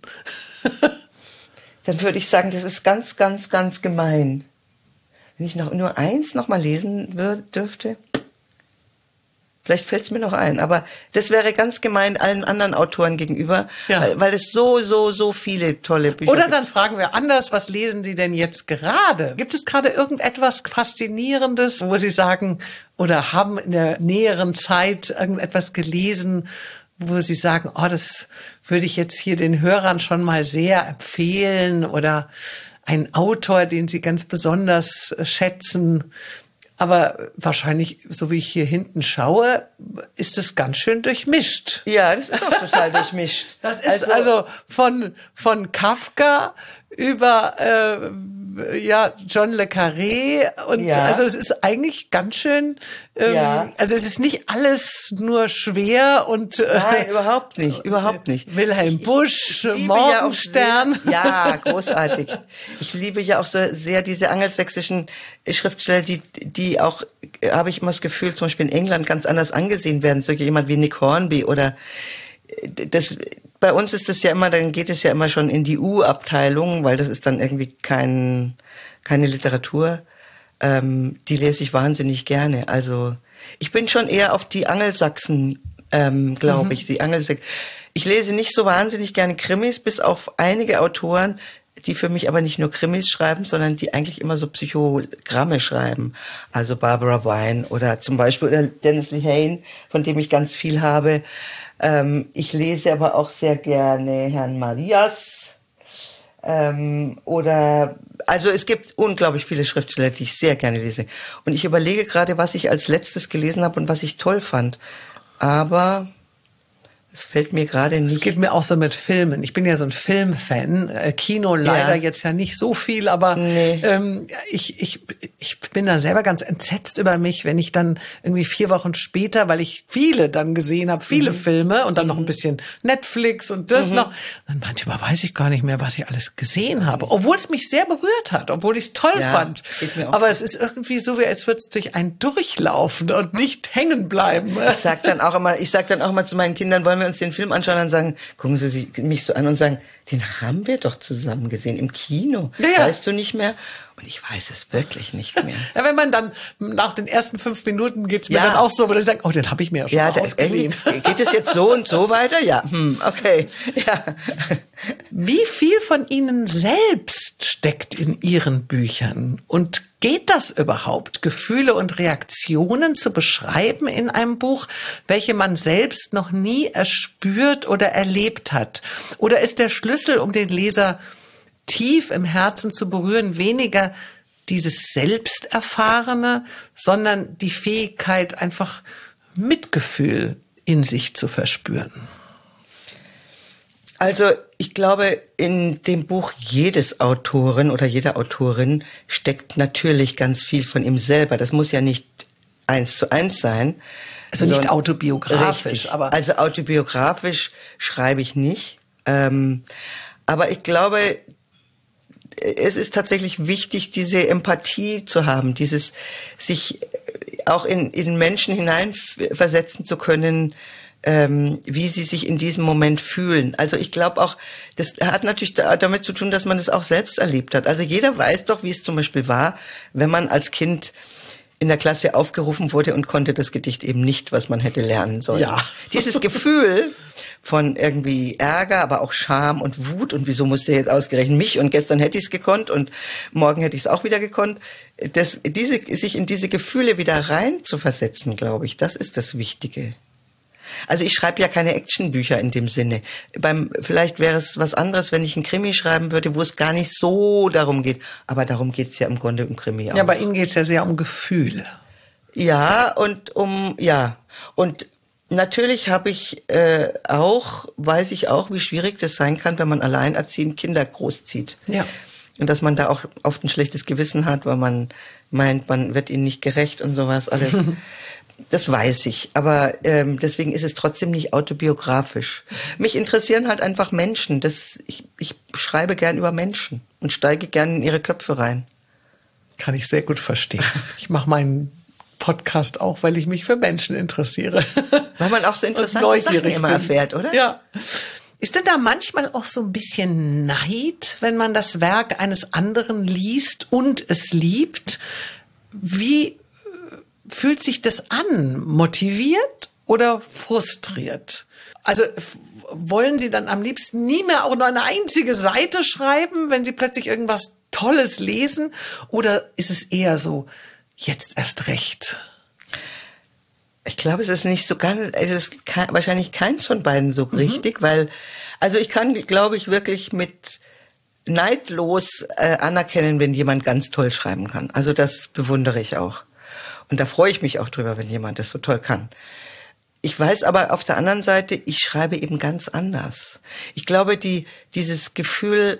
Dann würde ich sagen, das ist ganz, ganz, ganz gemein. Wenn ich nur eins noch mal lesen dürfte, vielleicht fällt es mir noch ein, aber das wäre ganz gemein allen anderen Autoren gegenüber, weil es so viele tolle Bücher gibt. Oder dann fragen wir anders, was lesen Sie denn jetzt gerade? Gibt es gerade irgendetwas Faszinierendes, wo Sie sagen, oder haben in der näheren Zeit irgendetwas gelesen, wo Sie sagen, oh, das würde ich jetzt hier den Hörern schon mal sehr empfehlen, oder ein Autor, den Sie ganz besonders schätzen? Aber wahrscheinlich, so wie ich hier hinten schaue, ist es ganz schön durchmischt. Ja, das ist auch total durchmischt. Das ist also von Kafka über John le Carré und also es ist eigentlich ganz schön. Also es ist nicht alles nur schwer und nein, überhaupt nicht. Wilhelm Busch, Morgenstern. Ja, großartig. Ich liebe ja auch so sehr diese angelsächsischen Schriftsteller, die auch, habe ich immer das Gefühl, zum Beispiel in England ganz anders angesehen werden. So jemand wie Nick Hornby oder das. Bei uns ist das ja immer, dann geht es ja immer schon in die U-Abteilung, weil das ist dann irgendwie keine Literatur. Die lese ich wahnsinnig gerne. Also ich bin schon eher auf die Angelsachsen, glaube ich. Ich lese nicht so wahnsinnig gerne Krimis, bis auf einige Autoren, die für mich aber nicht nur Krimis schreiben, sondern die eigentlich immer so Psychogramme schreiben. Also Barbara Vine oder zum Beispiel Dennis Lehane, von dem ich ganz viel habe. Ich lese aber auch sehr gerne Herrn Marias. Also es gibt unglaublich viele Schriftsteller, die ich sehr gerne lese. Und ich überlege gerade, was ich als letztes gelesen habe und was ich toll fand. Aber es fällt mir gerade nicht. Es geht mir auch so mit Filmen. Ich bin ja so ein Filmfan. Kino leider jetzt ja nicht so viel, aber ich bin da selber ganz entsetzt über mich, wenn ich dann irgendwie 4 Wochen später, weil ich viele dann gesehen habe, viele Filme und dann noch ein bisschen Netflix und das noch. Dann manchmal weiß ich gar nicht mehr, was ich alles gesehen habe. Obwohl es mich sehr berührt hat, obwohl ich es toll fand. Aber es ist irgendwie so, wie als würde es durch einen durchlaufen und nicht hängen bleiben. Ich sag dann auch immer zu meinen Kindern, wollen wir uns den Film anschauen, dann sagen, gucken Sie mich so an und sagen, den haben wir doch zusammen gesehen im Kino. Ja. Weißt du nicht mehr? Und ich weiß es wirklich nicht mehr. Ja, wenn man dann nach den ersten 5 Minuten geht's mir dann auch so, wo ich sage, oh, den habe ich mir ja schon mal ausgeliehen. Geht es jetzt so und so weiter? Ja, okay. Ja. Wie viel von Ihnen selbst steckt in Ihren Büchern? Und geht das überhaupt, Gefühle und Reaktionen zu beschreiben in einem Buch, welche man selbst noch nie erspürt oder erlebt hat? Oder ist der Schlüssel, um den Leser tief im Herzen zu berühren, weniger dieses Selbsterfahrene, sondern die Fähigkeit, einfach Mitgefühl in sich zu verspüren? Also ich glaube, in dem Buch jedes Autoren oder jeder Autorin steckt natürlich ganz viel von ihm selber. Das muss ja nicht 1:1 sein. Also nicht autobiografisch. Richtig. Also autobiografisch schreibe ich nicht. Aber ich glaube, es ist tatsächlich wichtig, diese Empathie zu haben, dieses sich auch in Menschen hineinversetzen zu können, wie sie sich in diesem Moment fühlen. Also ich glaube auch, das hat natürlich damit zu tun, dass man es auch selbst erlebt hat. Also jeder weiß doch, wie es zum Beispiel war, wenn man als Kind in der Klasse aufgerufen wurde und konnte das Gedicht eben nicht, was man hätte lernen sollen. Ja. Dieses Gefühl von irgendwie Ärger, aber auch Scham und Wut und wieso musste jetzt ausgerechnet mich und gestern hätte ich es gekonnt und morgen hätte ich es auch wieder gekonnt. Sich in diese Gefühle wieder rein zu versetzen, glaube ich, das ist das Wichtige. Also ich schreibe ja keine Actionbücher in dem Sinne. Vielleicht wäre es was anderes, wenn ich einen Krimi schreiben würde, wo es gar nicht so darum geht. Aber darum geht's ja im Grunde im Krimi auch. Ja, bei Ihnen geht's ja sehr um Gefühle. Ja, und Und natürlich weiß ich auch, wie schwierig das sein kann, wenn man alleinerziehend Kinder großzieht. Ja. Und dass man da auch oft ein schlechtes Gewissen hat, weil man meint, man wird ihnen nicht gerecht und sowas alles. Das weiß ich, aber deswegen ist es trotzdem nicht autobiografisch. Mich interessieren halt einfach Menschen. Ich schreibe gern über Menschen und steige gern in ihre Köpfe rein. Kann ich sehr gut verstehen. Ich mache meinen Podcast auch, weil ich mich für Menschen interessiere. Weil man auch so interessante Sachen immer erfährt, oder? Ja. Ist denn da manchmal auch so ein bisschen Neid, wenn man das Werk eines anderen liest und es liebt? Wie fühlt sich das an? Motiviert oder frustriert? Also wollen Sie dann am liebsten nie mehr auch nur eine einzige Seite schreiben, wenn Sie plötzlich irgendwas Tolles lesen? Oder ist es eher so, jetzt erst recht? Ich glaube, es ist nicht so ganz, es ist wahrscheinlich keins von beiden so richtig, weil, also ich kann, glaube ich, wirklich mit neidlos anerkennen, wenn jemand ganz toll schreiben kann. Also das bewundere ich auch. Und da freue ich mich auch drüber, wenn jemand das so toll kann. Ich weiß aber auf der anderen Seite, ich schreibe eben ganz anders. Ich glaube, dieses Gefühl,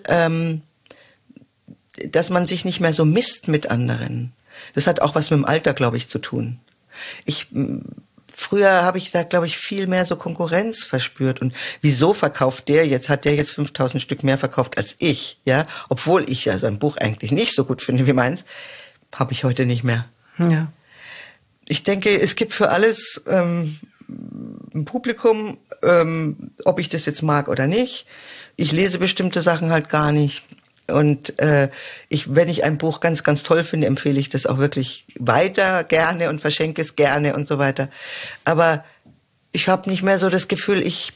dass man sich nicht mehr so misst mit anderen, das hat auch was mit dem Alter, glaube ich, zu tun. Früher habe ich da, glaube ich, viel mehr so Konkurrenz verspürt. Und wieso verkauft der jetzt, hat der jetzt 5000 Stück mehr verkauft als ich, ja? Obwohl ich ja sein Buch eigentlich nicht so gut finde wie meins, habe ich heute nicht mehr. Ja. Ich denke, es gibt für alles ein Publikum, ob ich das jetzt mag oder nicht. Ich lese bestimmte Sachen halt gar nicht. Und wenn ich ein Buch ganz, ganz toll finde, empfehle ich das auch wirklich weiter gerne und verschenke es gerne und so weiter. Aber ich habe nicht mehr so das Gefühl, ich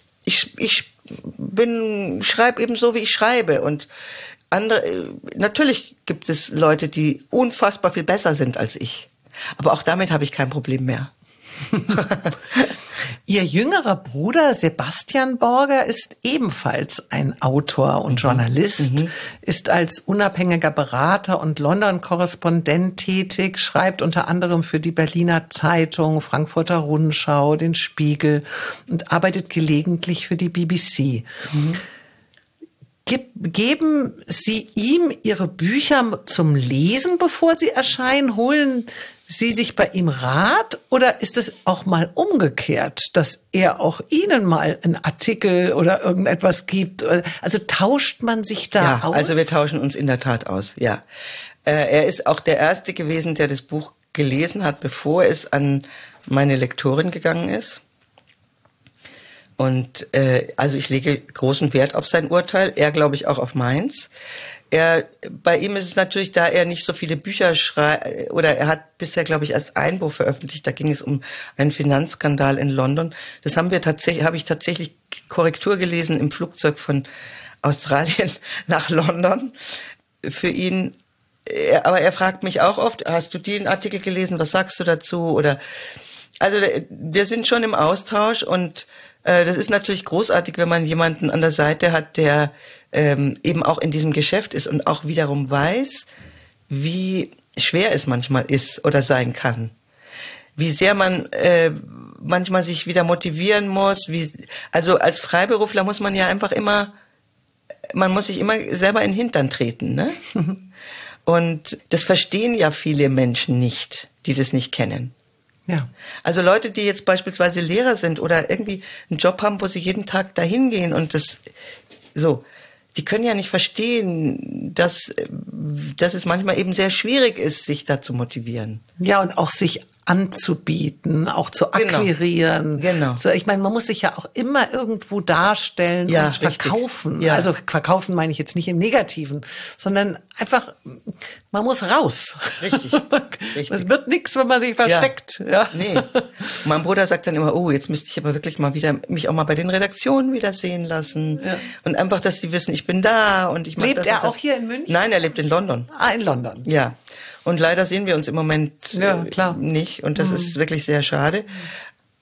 schreibe eben so, wie ich schreibe. Und natürlich gibt es Leute, die unfassbar viel besser sind als ich. Aber auch damit habe ich kein Problem mehr. Ihr jüngerer Bruder Sebastian Borger ist ebenfalls ein Autor und Journalist, ist als unabhängiger Berater und London-Korrespondent tätig, schreibt unter anderem für die Berliner Zeitung, Frankfurter Rundschau, den Spiegel und arbeitet gelegentlich für die BBC. Geben Sie ihm Ihre Bücher zum Lesen, bevor sie erscheinen? Holen Sie sich bei ihm Rat oder ist es auch mal umgekehrt, dass er auch Ihnen mal einen Artikel oder irgendetwas gibt? Also tauscht man sich da aus? Ja, also wir tauschen uns in der Tat aus, ja. Er ist auch der Erste gewesen, der das Buch gelesen hat, bevor es an meine Lektorin gegangen ist. Und also ich lege großen Wert auf sein Urteil, er glaube ich auch auf meins. Bei ihm ist es natürlich, da er nicht so viele Bücher schreibt, oder er hat bisher, glaube ich, erst ein Buch veröffentlicht, da ging es um einen Finanzskandal in London. Das habe ich tatsächlich Korrektur gelesen im Flugzeug von Australien nach London für ihn. Aber er fragt mich auch oft, hast du den Artikel gelesen, was sagst du dazu? Also wir sind schon im Austausch und das ist natürlich großartig, wenn man jemanden an der Seite hat, der eben auch in diesem Geschäft ist und auch wiederum weiß, wie schwer es manchmal ist oder sein kann. Wie sehr man manchmal sich wieder motivieren muss. Also als Freiberufler muss man ja einfach man muss sich immer selber in den Hintern treten, ne? Und das verstehen ja viele Menschen nicht, die das nicht kennen. Ja. Also Leute, die jetzt beispielsweise Lehrer sind oder irgendwie einen Job haben, wo sie jeden Tag dahin gehen und die können ja nicht verstehen, dass es manchmal eben sehr schwierig ist, sich da zu motivieren. Ja, und auch sich anzubieten, auch zu akquirieren. Genau. So, ich meine, man muss sich ja auch immer irgendwo darstellen und verkaufen. Ja. Also verkaufen meine ich jetzt nicht im Negativen, sondern einfach, man muss raus. Richtig. Es wird nichts, wenn man sich versteckt. Ja. Nee. Mein Bruder sagt dann immer, oh, jetzt müsste ich aber wirklich mal wieder mich auch mal bei den Redaktionen wieder sehen lassen. Ja. Und einfach, dass die wissen, ich bin da und ich mache das. Lebt er auch hier in München? Nein, er lebt in London. Ah, in London. Ja. Und leider sehen wir uns im Moment nicht. Und das ist wirklich sehr schade.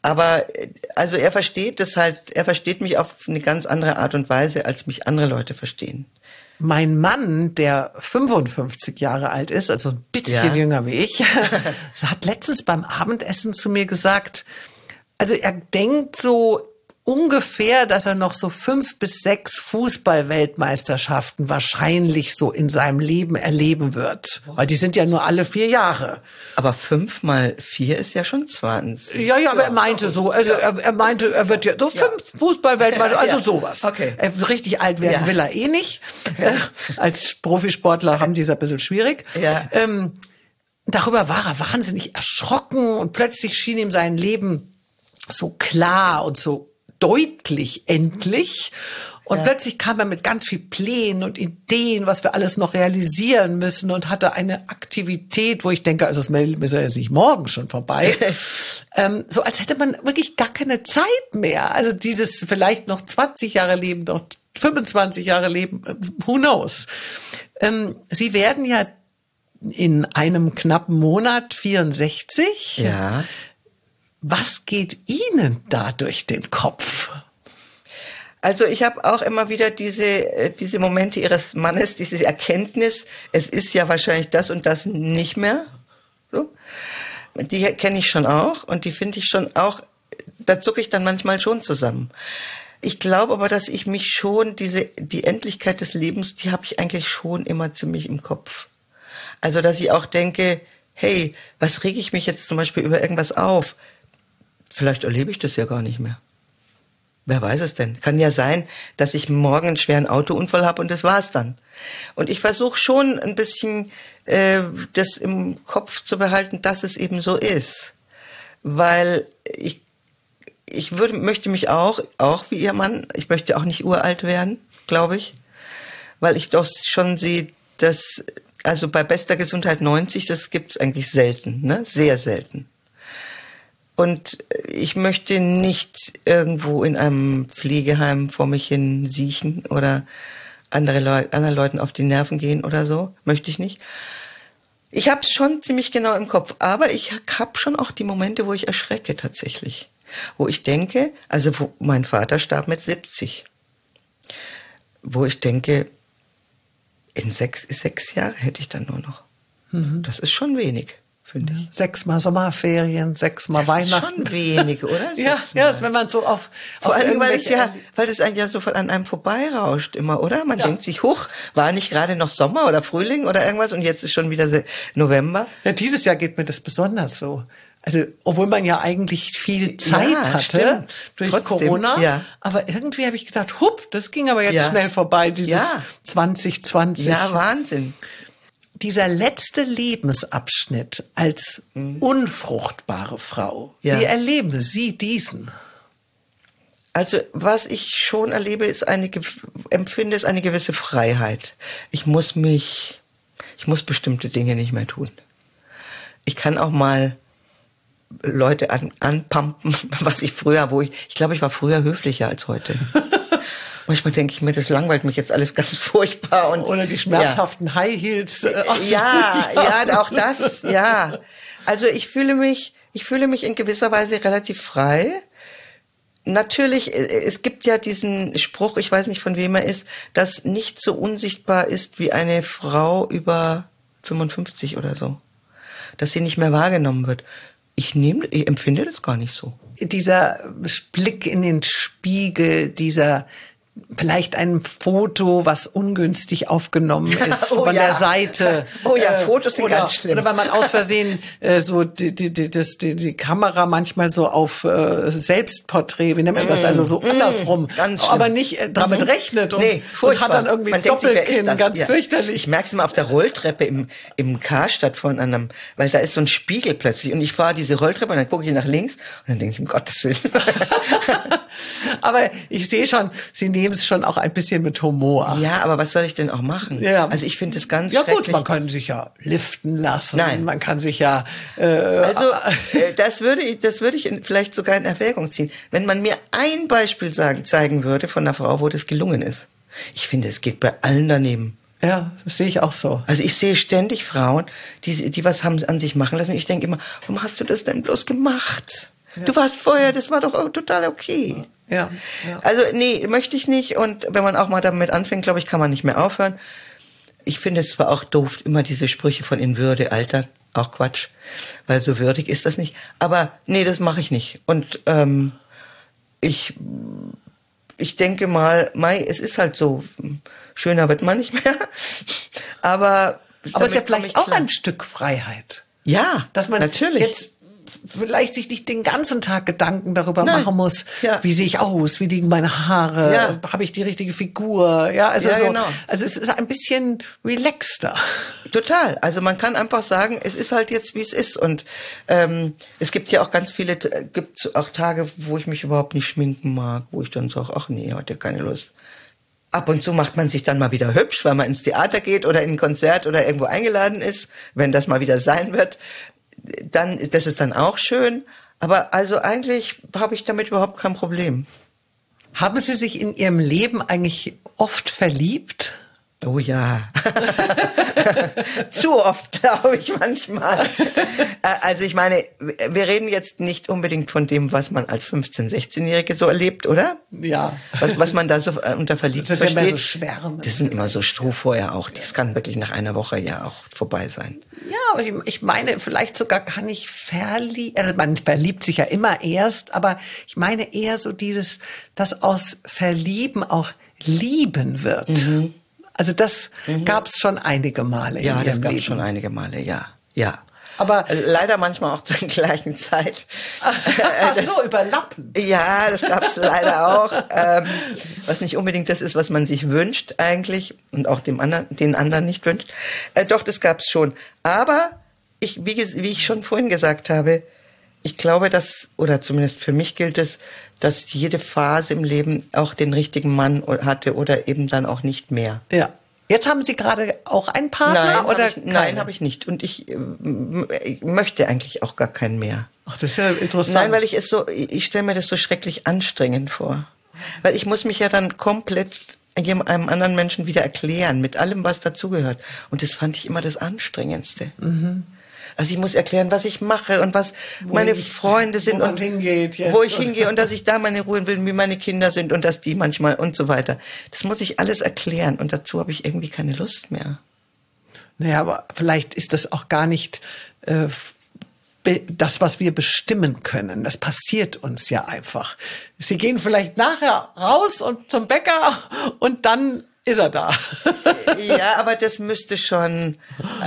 Aber also er versteht mich auf eine ganz andere Art und Weise, als mich andere Leute verstehen. Mein Mann, der 55 Jahre alt ist, also ein bisschen jünger wie ich, hat letztens beim Abendessen zu mir gesagt, also er denkt so ungefähr, dass er noch so 5 bis 6 Fußball-Weltmeisterschaften wahrscheinlich so in seinem Leben erleben wird. Weil die sind ja nur alle 4 Jahre. Aber 5 mal 4 ist ja schon 20. Ja, aber er meinte so, also er meinte, er wird ja so 5 Fußball-Weltmeister, also sowas. Okay. Richtig alt werden will er eh nicht. Als Profisportler haben die es ein bisschen schwierig. Ja. Darüber war er wahnsinnig erschrocken und plötzlich schien ihm sein Leben so klar und so deutlich endlich. Und plötzlich kam er mit ganz viel Plänen und Ideen, was wir alles noch realisieren müssen und hatte eine Aktivität, wo ich denke, also das ist ja jetzt nicht morgen schon vorbei. So als hätte man wirklich gar keine Zeit mehr. Also dieses vielleicht noch 20 Jahre leben, noch 25 Jahre leben, who knows. Sie werden ja in einem knappen Monat 64. Ja. Was geht Ihnen da durch den Kopf? Also ich habe auch immer wieder diese Momente Ihres Mannes, diese Erkenntnis, es ist ja wahrscheinlich das und das nicht mehr. So. Die kenne ich schon auch und die finde ich schon auch, da zucke ich dann manchmal schon zusammen. Ich glaube aber, dass ich mich schon, die Endlichkeit des Lebens, die habe ich eigentlich schon immer ziemlich im Kopf. Also dass ich auch denke, hey, was rege ich mich jetzt zum Beispiel über irgendwas auf? Vielleicht erlebe ich das ja gar nicht mehr. Wer weiß es denn? Kann ja sein, dass ich morgen einen schweren Autounfall habe und das war's dann. Und ich versuche schon ein bisschen das im Kopf zu behalten, dass es eben so ist. Weil ich möchte mich auch wie Ihr Mann, ich möchte auch nicht uralt werden, glaube ich. Weil ich doch schon sehe, dass, also bei bester Gesundheit 90, das gibt's eigentlich selten, ne? Sehr selten. Und ich möchte nicht irgendwo in einem Pflegeheim vor mich hin siechen oder anderen Leuten auf die Nerven gehen oder so. Möchte ich nicht. Ich habe es schon ziemlich genau im Kopf, aber ich habe schon auch die Momente, wo ich erschrecke tatsächlich. Wo ich denke, also mein Vater starb mit 70. Wo ich denke, in 6 Jahre hätte ich dann nur noch. Mhm. Das ist schon wenig. Finde ich. 6-mal Sommerferien, 6-mal Weihnachten. Das ist schon wenig, oder? Ja, wenn man so auf vor allem, weil das eigentlich ja so an einem vorbeirauscht immer, oder? Man denkt sich, huch, war nicht gerade noch Sommer oder Frühling oder irgendwas und jetzt ist schon wieder November. Ja, dieses Jahr geht mir das besonders so. Also, obwohl man ja eigentlich viel Zeit hatte durch trotzdem, Corona, aber irgendwie habe ich gedacht, hup, das ging aber jetzt schnell vorbei, dieses 2020. Ja, Wahnsinn. Dieser letzte Lebensabschnitt als unfruchtbare Frau, wie erleben Sie diesen? Also was ich schon erlebe, empfinde ist eine gewisse Freiheit. Ich muss bestimmte Dinge nicht mehr tun. Ich kann auch mal Leute anpumpen, was ich früher, ich glaube, ich war früher höflicher als heute. Manchmal denke ich mir, das langweilt mich jetzt alles ganz furchtbar. Oder die schmerzhaften High Heels. Auch das, ja. Also ich fühle mich in gewisser Weise relativ frei. Natürlich, es gibt ja diesen Spruch, ich weiß nicht, von wem er ist, dass nicht so unsichtbar ist wie eine Frau über 55 oder so. Dass sie nicht mehr wahrgenommen wird. Ich empfinde das gar nicht so. Dieser Blick in den Spiegel, vielleicht ein Foto, was ungünstig aufgenommen ist von der Seite. Fotos sind ganz schlimm. Oder weil man aus Versehen so die Kamera manchmal so auf Selbstporträt, wie nennt man das, also so andersrum, aber nicht damit rechnet und hat dann irgendwie ein Doppelkinn, ganz fürchterlich. Ich merke es immer auf der Rolltreppe im Karstadt von einem, weil da ist so ein Spiegel plötzlich und ich fahre diese Rolltreppe und dann gucke ich nach links und dann denke ich, um Gottes Willen. Aber ich sehe schon, Sie nehmen es schon auch ein bisschen mit Humor. Ja, aber was soll ich denn auch machen? Ja. Also ich finde es ganz schrecklich. Ja gut, man kann sich ja liften lassen. Nein. Man kann sich ja... das würde ich vielleicht sogar in Erwägung ziehen. Wenn man mir ein Beispiel zeigen würde von einer Frau, wo das gelungen ist. Ich finde, es geht bei allen daneben. Ja, das sehe ich auch so. Also ich sehe ständig Frauen, die was haben an sich machen lassen. Ich denke immer, warum hast du das denn bloß gemacht? Du warst vorher, das war doch total okay. Ja. Also nee, möchte ich nicht. Und wenn man auch mal damit anfängt, glaube ich, kann man nicht mehr aufhören. Ich finde es zwar auch doof, immer diese Sprüche von in Würde, Alter, auch Quatsch, weil so würdig ist das nicht. Aber nee, das mache ich nicht. Und ich denke mal, es ist halt so, schöner wird man nicht mehr. Aber es ist ja vielleicht auch ein Stück Freiheit. Ja, dass man natürlich jetzt vielleicht sich nicht den ganzen Tag Gedanken darüber machen muss, wie sehe ich aus, wie liegen meine Haare, habe ich die richtige Figur, also genau. Also es ist ein bisschen relaxter. Total, also man kann einfach sagen, es ist halt jetzt, wie es ist und es gibt ja auch ganz viele, gibt auch Tage, wo ich mich überhaupt nicht schminken mag, wo ich dann sage, ach nee, heute keine Lust. Ab und zu macht man sich dann mal wieder hübsch, weil man ins Theater geht oder in ein Konzert oder irgendwo eingeladen ist, wenn das mal wieder sein wird. Dann, das ist dann auch schön. Aber also eigentlich habe ich damit überhaupt kein Problem. Haben Sie sich in Ihrem Leben eigentlich oft verliebt? Oh ja. Zu oft, glaube ich, manchmal. Also ich meine, wir reden jetzt nicht unbedingt von dem, was man als 15-, 16-Jährige so erlebt, oder? Ja. Was man da so unter verliebt versteht. Das ist ja immer so Schwärme. Das sind immer so Strohfeuer auch. Das kann wirklich nach einer Woche ja auch vorbei sein. Ja, aber ich meine, vielleicht sogar kann ich verlieben. Also man verliebt sich ja immer erst, aber ich meine eher so dass aus Verlieben auch Lieben wird. Mhm. Also das gab's schon einige Male in Ihrem Leben. Ja, das gab's schon einige Male, ja. Aber leider manchmal auch zur gleichen Zeit. So überlappen. Ja, das gab's leider auch. Was nicht unbedingt das ist, was man sich wünscht eigentlich und auch den anderen nicht wünscht. Doch, das gab's schon. Aber wie ich schon vorhin gesagt habe, ich glaube, oder zumindest für mich gilt es, dass jede Phase im Leben auch den richtigen Mann hatte oder eben dann auch nicht mehr. Ja. Jetzt haben Sie gerade auch einen Partner? Nein, habe ich nicht. Und ich möchte eigentlich auch gar keinen mehr. Ach, das ist ja interessant. Nein, weil ich stelle mir das so schrecklich anstrengend vor. Weil ich muss mich ja dann komplett einem anderen Menschen wieder erklären, mit allem, was dazugehört. Und das fand ich immer das Anstrengendste. Mhm. Also ich muss erklären, was ich mache und was meine Freunde sind und wo ich hingehe und dass ich da meine Ruhe will, wie meine Kinder sind und dass die manchmal und so weiter. Das muss ich alles erklären und dazu habe ich irgendwie keine Lust mehr. Naja, aber vielleicht ist das auch gar nicht das, was wir bestimmen können. Das passiert uns ja einfach. Sie gehen vielleicht nachher raus und zum Bäcker und dann ist er da. Ja, aber das müsste schon.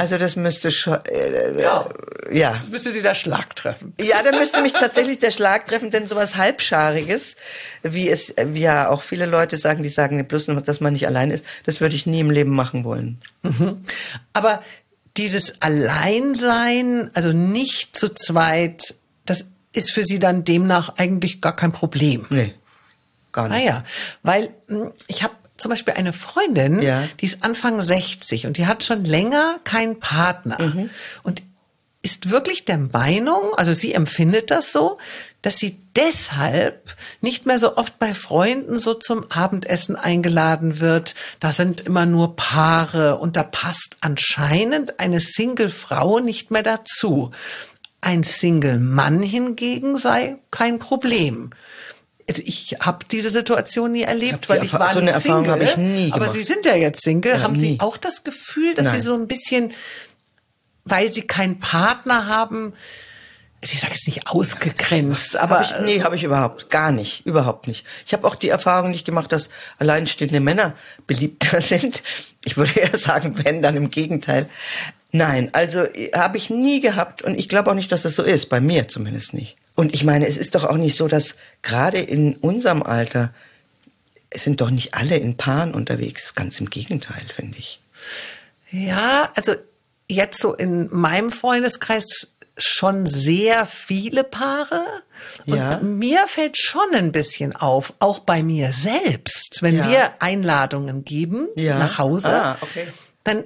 Ja. Müsste Sie der Schlag treffen. Ja, da müsste mich tatsächlich der Schlag treffen, denn sowas Halbschariges, wie ja auch viele Leute sagen, die sagen bloß nur, dass man nicht allein ist, das würde ich nie im Leben machen wollen. Mhm. Aber dieses Alleinsein, also nicht zu zweit, das ist für Sie dann demnach eigentlich gar kein Problem. Nee, gar nicht. Naja, weil ich habe zum Beispiel eine Freundin, die ist Anfang 60 und die hat schon länger keinen Partner und ist wirklich der Meinung, also sie empfindet das so, dass sie deshalb nicht mehr so oft bei Freunden so zum Abendessen eingeladen wird. Da sind immer nur Paare und da passt anscheinend eine Single-Frau nicht mehr dazu. Ein Single-Mann hingegen sei kein Problem. Also ich habe diese Situation nie erlebt, weil ich war so eine Erfahrung habe ich nie gemacht. Aber Sie sind ja jetzt Single. Ja, haben nie. Sie auch das Gefühl, dass Sie so ein bisschen, weil Sie keinen Partner haben, ich sage jetzt nicht ausgegrenzt, aber habe ich überhaupt gar nicht, überhaupt nicht. Ich habe auch die Erfahrung nicht gemacht, dass alleinstehende Männer beliebter sind. Ich würde eher sagen, wenn, dann im Gegenteil. Nein, also habe ich nie gehabt und ich glaube auch nicht, dass das so ist, bei mir zumindest nicht. Und ich meine, es ist doch auch nicht so, dass gerade in unserem Alter, es sind doch nicht alle in Paaren unterwegs. Ganz im Gegenteil, finde ich. Ja, also jetzt so in meinem Freundeskreis schon sehr viele Paare. Und mir fällt schon ein bisschen auf, auch bei mir selbst, wenn wir Einladungen geben nach Hause, dann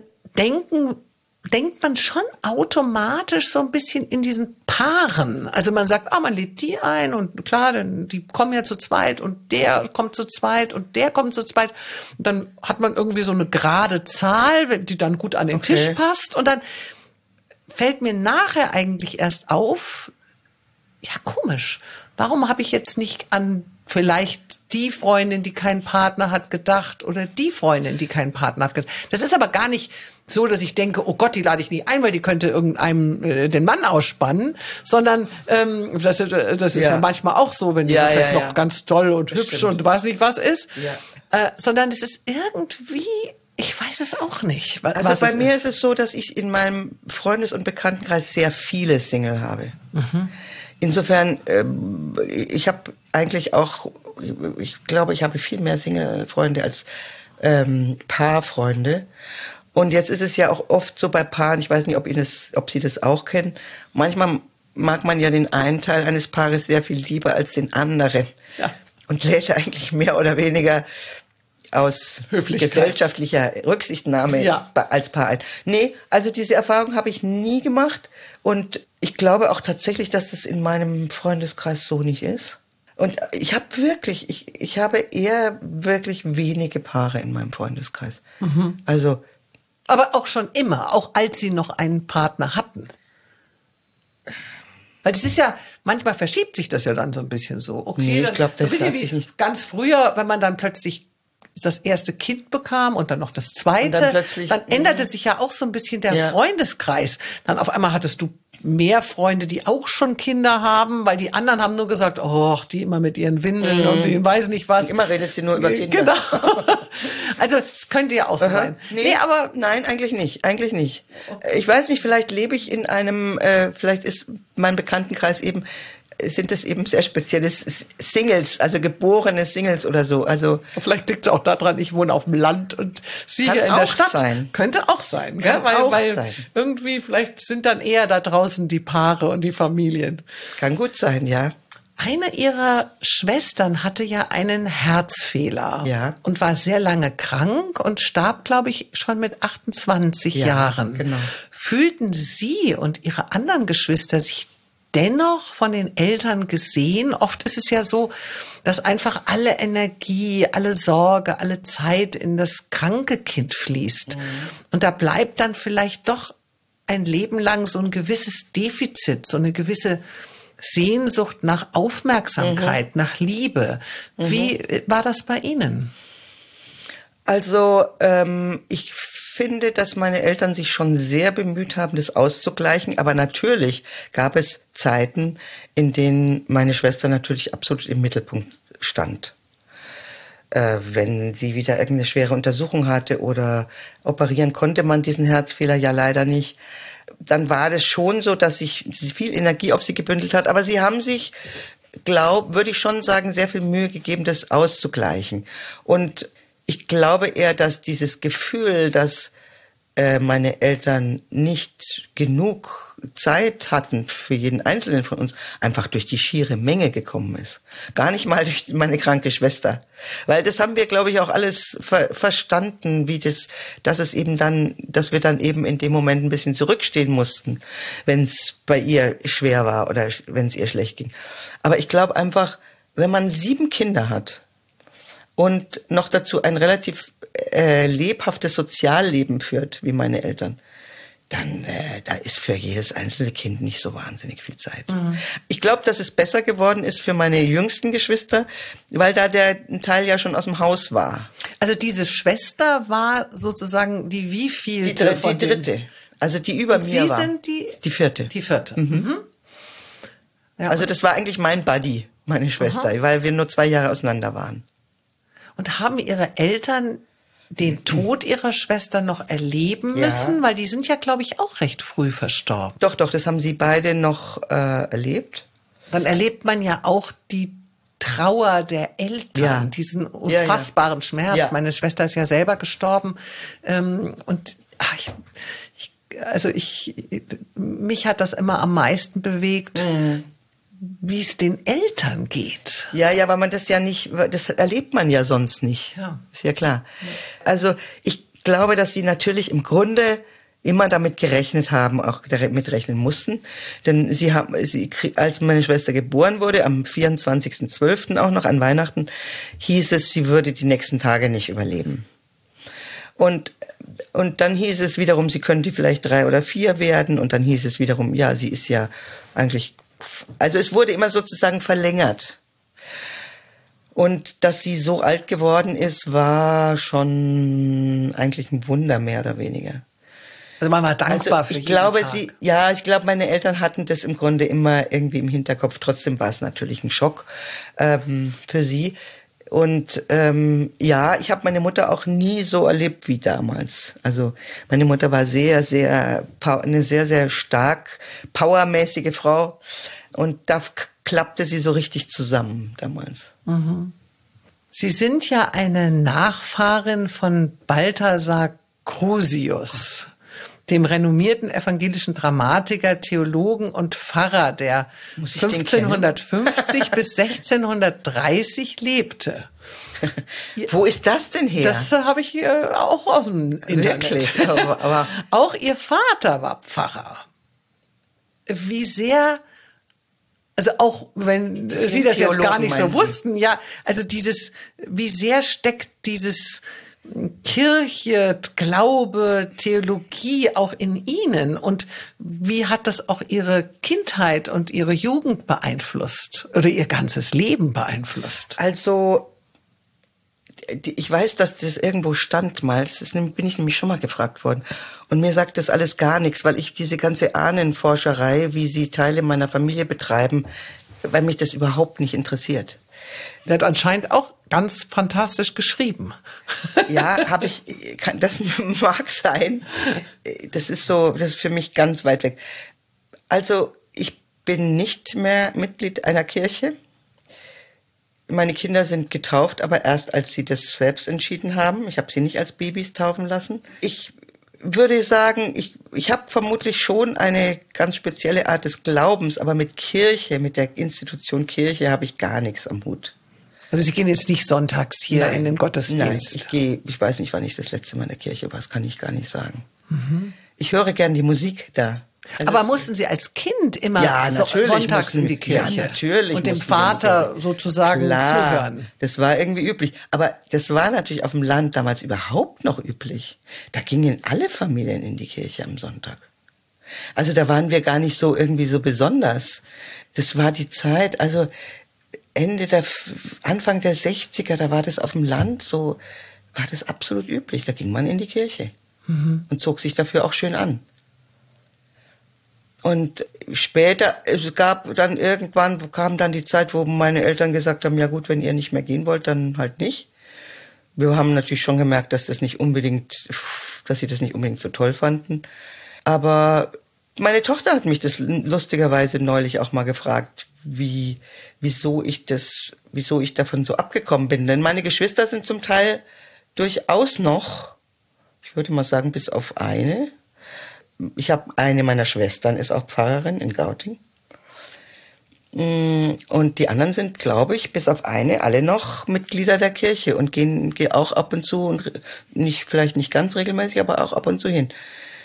denkt man schon automatisch so ein bisschen in diesen Paaren. Also man sagt, man lädt die ein und klar, denn die kommen ja zu zweit und der kommt zu zweit und der kommt zu zweit. Und dann hat man irgendwie so eine gerade Zahl, die dann gut an den Tisch passt und dann fällt mir nachher eigentlich erst auf, ja, komisch. Warum habe ich jetzt nicht an vielleicht die Freundin, die keinen Partner hat, gedacht oder die Freundin, die keinen Partner hat, gedacht? Das ist aber gar nicht so, dass ich denke, oh Gott, die lade ich nie ein, weil die könnte irgendeinem den Mann ausspannen, sondern das ist ja manchmal auch so, wenn die noch ganz toll und das hübsch stimmt. Und weiß nicht was ist, sondern es ist irgendwie, ich weiß es auch nicht. Also bei mir ist es so, dass ich in meinem Freundes- und Bekanntenkreis sehr viele Single habe. Mhm. Insofern, ich habe eigentlich auch, ich glaube, ich habe viel mehr Single-Freunde als Paarfreunde. Und jetzt ist es ja auch oft so bei Paaren, ich weiß nicht, ob Sie das auch kennen, manchmal mag man ja den einen Teil eines Paares sehr viel lieber als den anderen. Ja. Und lädt eigentlich mehr oder weniger aus gesellschaftlicher Rücksichtnahme als Paar ein. Nee, also diese Erfahrung habe ich nie gemacht und ich glaube auch tatsächlich, dass das in meinem Freundeskreis so nicht ist. Und ich habe eher wirklich wenige Paare in meinem Freundeskreis. Mhm. Also, aber auch schon immer, auch als Sie noch einen Partner hatten. Weil das ist ja, manchmal verschiebt sich das ja dann so ein bisschen so. Okay, nee, ich glaube, das so ein bisschen wie nicht. Ganz früher, wenn man dann plötzlich das erste Kind bekam und dann noch das zweite, dann änderte sich ja auch so ein bisschen der Freundeskreis. Dann auf einmal hattest du mehr Freunde, die auch schon Kinder haben, weil die anderen haben nur gesagt, oh, die immer mit ihren Windeln und die weiß nicht was. Immer redest du nur über Kinder. Genau. Also es könnte ja auch so sein. Nee, aber nein, eigentlich nicht. Eigentlich nicht. Okay. Ich weiß nicht, vielleicht lebe ich in einem, vielleicht ist mein Bekanntenkreis sind es eben sehr spezielle Singles, also geborene Singles oder so. Also vielleicht liegt es auch daran, ich wohne auf dem Land und Sie hier in der Stadt. Sein. Könnte auch sein, gell? Weil irgendwie vielleicht sind dann eher da draußen die Paare und die Familien. Kann gut sein, ja. Eine ihrer Schwestern hatte ja einen Herzfehler und war sehr lange krank und starb, glaube ich, schon mit 28 Jahren. Genau. Fühlten Sie und Ihre anderen Geschwister sich dennoch von den Eltern gesehen? Oft ist es ja so, dass einfach alle Energie, alle Sorge, alle Zeit in das kranke Kind fließt. Mhm. Und da bleibt dann vielleicht doch ein Leben lang so ein gewisses Defizit, so eine gewisse Sehnsucht nach Aufmerksamkeit, nach Liebe. Mhm. Wie war das bei Ihnen? Also ich finde, dass meine Eltern sich schon sehr bemüht haben, das auszugleichen. Aber natürlich gab es Zeiten, in denen meine Schwester natürlich absolut im Mittelpunkt stand. Wenn sie wieder irgendeine schwere Untersuchung hatte oder operieren konnte man diesen Herzfehler ja leider nicht, dann war das schon so, dass sich viel Energie auf sie gebündelt hat. Aber sie haben sich, würde ich schon sagen, sehr viel Mühe gegeben, das auszugleichen. Und ich glaube eher, dass dieses Gefühl, dass meine Eltern nicht genug Zeit hatten für jeden Einzelnen von uns, einfach durch die schiere Menge gekommen ist. Gar nicht mal durch meine kranke Schwester. Weil das haben wir, glaube ich, auch alles verstanden, dass wir dann eben in dem Moment ein bisschen zurückstehen mussten, wenn es bei ihr schwer war oder wenn es ihr schlecht ging. Aber ich glaube einfach, wenn man 7 Kinder hat, und noch dazu ein relativ lebhaftes Sozialleben führt, wie meine Eltern, dann da ist für jedes einzelne Kind nicht so wahnsinnig viel Zeit. Mhm. Ich glaube, dass es besser geworden ist für meine jüngsten Geschwister, weil da ein Teil ja schon aus dem Haus war. Also diese Schwester war sozusagen die wievielte? Die dritte. Also die über mir war. Sie sind die vierte. Die vierte. Mhm. Mhm. Ja, also das war eigentlich mein Buddy, meine Schwester, weil wir nur 2 Jahre auseinander waren. Und haben Ihre Eltern den Tod Ihrer Schwester noch erleben müssen? Weil die sind ja, glaube ich, auch recht früh verstorben. Doch, das haben sie beide noch erlebt. Dann erlebt man ja auch die Trauer der Eltern, diesen unfassbaren Schmerz. Ja. Meine Schwester ist ja selber gestorben. Und mich hat das immer am meisten bewegt. Mhm. Wie es den Eltern geht. Ja, weil man das erlebt man ja sonst nicht. Ja. Ist ja klar. Ja. Also ich glaube, dass sie natürlich im Grunde immer damit gerechnet haben, auch damit rechnen mussten. Denn als meine Schwester geboren wurde, am 24.12. auch noch an Weihnachten, hieß es, sie würde die nächsten Tage nicht überleben. Und dann hieß es wiederum, sie könnte vielleicht 3 oder 4 werden. Und dann hieß es wiederum, ja, sie ist ja eigentlich Also es wurde immer sozusagen verlängert. Und dass sie so alt geworden ist, war schon eigentlich ein Wunder, mehr oder weniger. Also man war dankbar Also für ich jeden glaube, Tag. ich glaube, meine Eltern hatten das im Grunde immer irgendwie im Hinterkopf. Trotzdem war es natürlich ein Schock für sie. Und ich habe meine Mutter auch nie so erlebt wie damals. Also meine Mutter war eine sehr, sehr stark powermäßige Frau. Und da klappte sie so richtig zusammen damals. Mhm. Sie sind ja eine Nachfahrin von Balthasar Crusius, dem renommierten evangelischen Dramatiker, Theologen und Pfarrer, der 1550 bis 1630 lebte. Wo ist das denn her? Das habe ich auch aus dem Internet. Wirklich? Aber auch ihr Vater war Pfarrer. Wie sehr, also auch wenn Sie das jetzt gar nicht so wussten, ja, also wie sehr steckt dieses Kirche, Glaube, Theologie auch in Ihnen und wie hat das auch Ihre Kindheit und Ihre Jugend beeinflusst oder Ihr ganzes Leben beeinflusst? Also ich weiß, dass das irgendwo stand mal, bin ich nämlich schon mal gefragt worden und mir sagt das alles gar nichts, weil ich diese ganze Ahnenforscherei, wie sie Teile meiner Familie betreiben, weil mich das überhaupt nicht interessiert. Der hat anscheinend auch ganz fantastisch geschrieben. Ja, das mag sein. Das ist für mich ganz weit weg. Also, ich bin nicht mehr Mitglied einer Kirche. Meine Kinder sind getauft, aber erst als sie das selbst entschieden haben. Ich habe sie nicht als Babys taufen lassen. Ich würde sagen, ich habe vermutlich schon eine ganz spezielle Art des Glaubens, aber mit Kirche, mit der Institution Kirche habe ich gar nichts am Hut. Also Sie gehen jetzt nicht sonntags hier in den Gottesdienst? Nein, ich weiß nicht, wann ich das letzte Mal in der Kirche war, das kann ich gar nicht sagen. Mhm. Ich höre gern die Musik da. Also aber mussten Sie als Kind immer sonntags in die Kirche? Ja, natürlich. Und dem Vater sozusagen zuhören? Das war irgendwie üblich. Aber das war natürlich auf dem Land damals überhaupt noch üblich. Da gingen alle Familien in die Kirche am Sonntag. Also da waren wir gar nicht so irgendwie so besonders. Das war die Zeit, also Anfang der 60er, da war das auf dem Land so, war das absolut üblich. Da ging man in die Kirche und zog sich dafür auch schön an. Und später, kam dann die Zeit, wo meine Eltern gesagt haben, ja gut, wenn ihr nicht mehr gehen wollt, dann halt nicht. Wir haben natürlich schon gemerkt, dass sie das nicht unbedingt so toll fanden. Aber meine Tochter hat mich das lustigerweise neulich auch mal gefragt, wieso ich davon so abgekommen bin. Denn meine Geschwister sind zum Teil durchaus noch, ich würde mal sagen, bis auf eine. Ich habe eine meiner Schwestern, ist auch Pfarrerin in Gauting. Und die anderen sind, glaube ich, bis auf eine, alle noch Mitglieder der Kirche und gehen auch ab und zu, und vielleicht nicht ganz regelmäßig, aber auch ab und zu hin.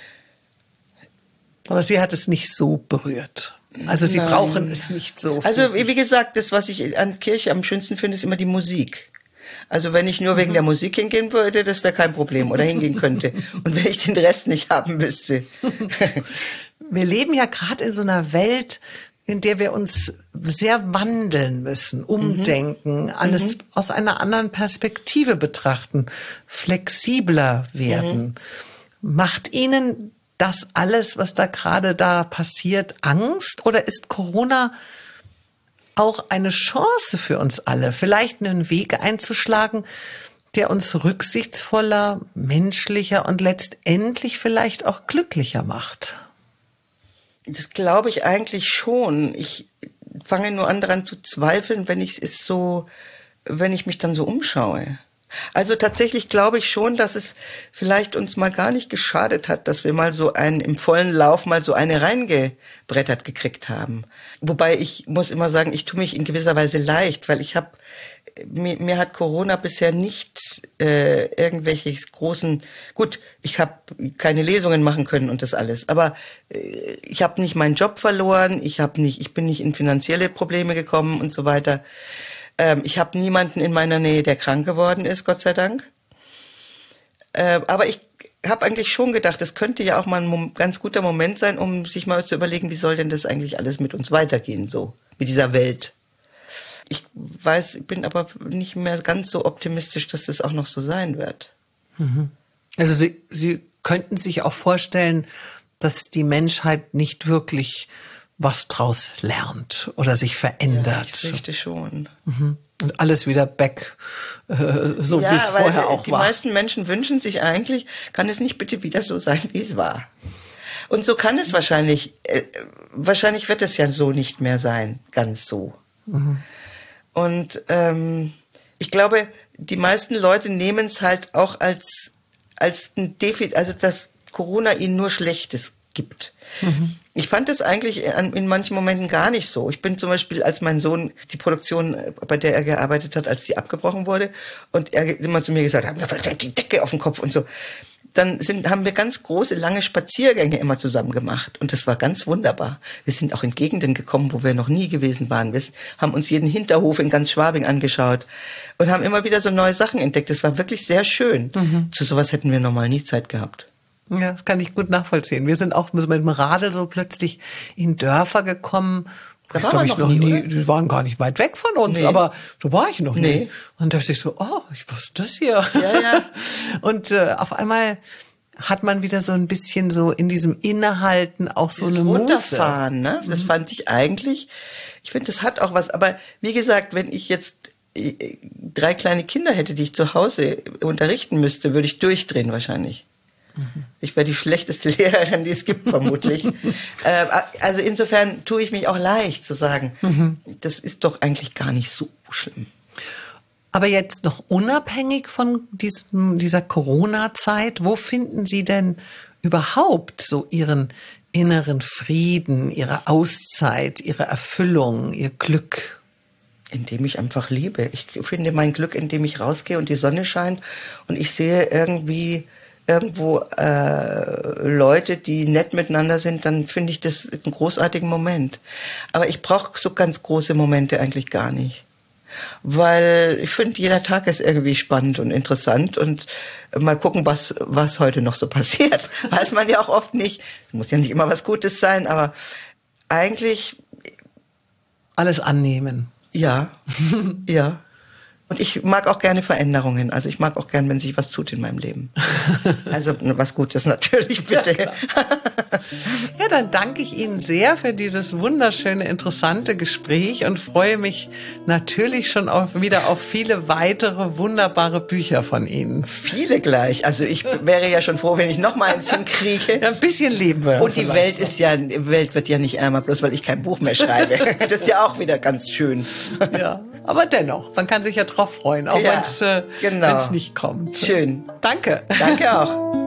Aber Sie hat es nicht so berührt. Also Sie brauchen es nicht so. Also wie gesagt, das, was ich an Kirche am schönsten finde, ist immer die Musik. Also wenn ich nur wegen der Musik hingehen würde, das wäre kein Problem oder hingehen könnte. Und wenn ich den Rest nicht haben müsste. Wir leben ja gerade in so einer Welt, in der wir uns sehr wandeln müssen, umdenken, alles aus einer anderen Perspektive betrachten, flexibler werden. Macht Ihnen das alles, was da gerade passiert, Angst? Oder ist Corona auch eine Chance für uns alle, vielleicht einen Weg einzuschlagen, der uns rücksichtsvoller, menschlicher und letztendlich vielleicht auch glücklicher macht? Das glaube ich eigentlich schon. Ich fange nur an daran zu zweifeln, wenn ich mich dann so umschaue. Also tatsächlich glaube ich schon, dass es vielleicht uns mal gar nicht geschadet hat, dass wir mal im vollen Lauf mal so eine reingebrettert gekriegt haben. Wobei ich muss immer sagen, ich tue mich in gewisser Weise leicht, weil mir hat Corona bisher nicht irgendwelche großen, gut, ich habe keine Lesungen machen können und das alles, aber ich habe nicht meinen Job verloren, ich bin nicht in finanzielle Probleme gekommen und so weiter. Ich habe niemanden in meiner Nähe, der krank geworden ist, Gott sei Dank. Aber habe eigentlich schon gedacht, es könnte ja auch mal ein ganz guter Moment sein, um sich mal zu überlegen, wie soll denn das eigentlich alles mit uns weitergehen, so, mit dieser Welt. Ich bin aber nicht mehr ganz so optimistisch, dass das auch noch so sein wird. Also Sie könnten sich auch vorstellen, dass die Menschheit nicht wirklich was draus lernt oder sich verändert. Ja, ich fürchte schon. Und alles wieder back, so wie es vorher auch die war. Die meisten Menschen wünschen sich eigentlich, kann es nicht bitte wieder so sein, wie es war. Und so kann es wahrscheinlich wird es ja so nicht mehr sein, ganz so. Und ich glaube, die meisten Leute nehmen es halt auch als ein Defizit, also dass Corona ihnen nur Schlechtes gibt. Ich fand es eigentlich in manchen Momenten gar nicht so. Ich bin zum Beispiel, als mein Sohn die Produktion, bei der er gearbeitet hat, als die abgebrochen wurde und er immer zu mir gesagt hat, versteckt die Decke auf den Kopf und so, dann haben wir ganz große, lange Spaziergänge immer zusammen gemacht und das war ganz wunderbar. Wir sind auch in Gegenden gekommen, wo wir noch nie gewesen waren. Wir haben uns jeden Hinterhof in ganz Schwabing angeschaut und haben immer wieder so neue Sachen entdeckt. Das war wirklich sehr schön. Zu sowas hätten wir normal nie Zeit gehabt. Ja, das kann ich gut nachvollziehen. Wir sind auch mit dem Radl so plötzlich in Dörfer gekommen. Da war man noch nie, die waren gar nicht weit weg von uns, aber so war ich noch nie. Und da dachte ich so, was ist das hier? Ja. Und auf einmal hat man wieder so ein bisschen so in diesem Innehalten auch so eine Muße. Ne? Das fand ich eigentlich, ich finde, das hat auch was. Aber wie gesagt, wenn ich jetzt 3 kleine Kinder hätte, die ich zu Hause unterrichten müsste, würde ich durchdrehen wahrscheinlich. Ich wäre die schlechteste Lehrerin, die es gibt, vermutlich. Also insofern tue ich mich auch leicht zu sagen, das ist doch eigentlich gar nicht so schlimm. Aber jetzt noch unabhängig von dieser Corona-Zeit, wo finden Sie denn überhaupt so Ihren inneren Frieden, Ihre Auszeit, Ihre Erfüllung, Ihr Glück? Indem ich einfach liebe. Ich finde mein Glück, indem ich rausgehe und die Sonne scheint und ich sehe irgendwo Leute, die nett miteinander sind, dann finde ich das einen großartigen Moment. Aber ich brauche so ganz große Momente eigentlich gar nicht. Weil ich finde, jeder Tag ist irgendwie spannend und interessant und mal gucken, was heute noch so passiert. Weiß man ja auch oft nicht. Es muss ja nicht immer was Gutes sein, aber eigentlich... Alles annehmen. Ja, ja. Und ich mag auch gerne Veränderungen. Also ich mag auch gerne, wenn sich was tut in meinem Leben. Also was Gutes natürlich, bitte. Ja, dann danke ich Ihnen sehr für dieses wunderschöne, interessante Gespräch und freue mich natürlich schon wieder auf viele weitere wunderbare Bücher von Ihnen. Viele gleich. Also ich wäre ja schon froh, wenn ich noch mal eins hinkriege. Ja, ein bisschen leben wir. Und die Welt wird ja nicht ärmer, bloß weil ich kein Buch mehr schreibe. Das ist ja auch wieder ganz schön. Ja, aber dennoch, man kann sich ja drauf freuen, auch wenn es nicht kommt. Schön. Danke. Danke auch.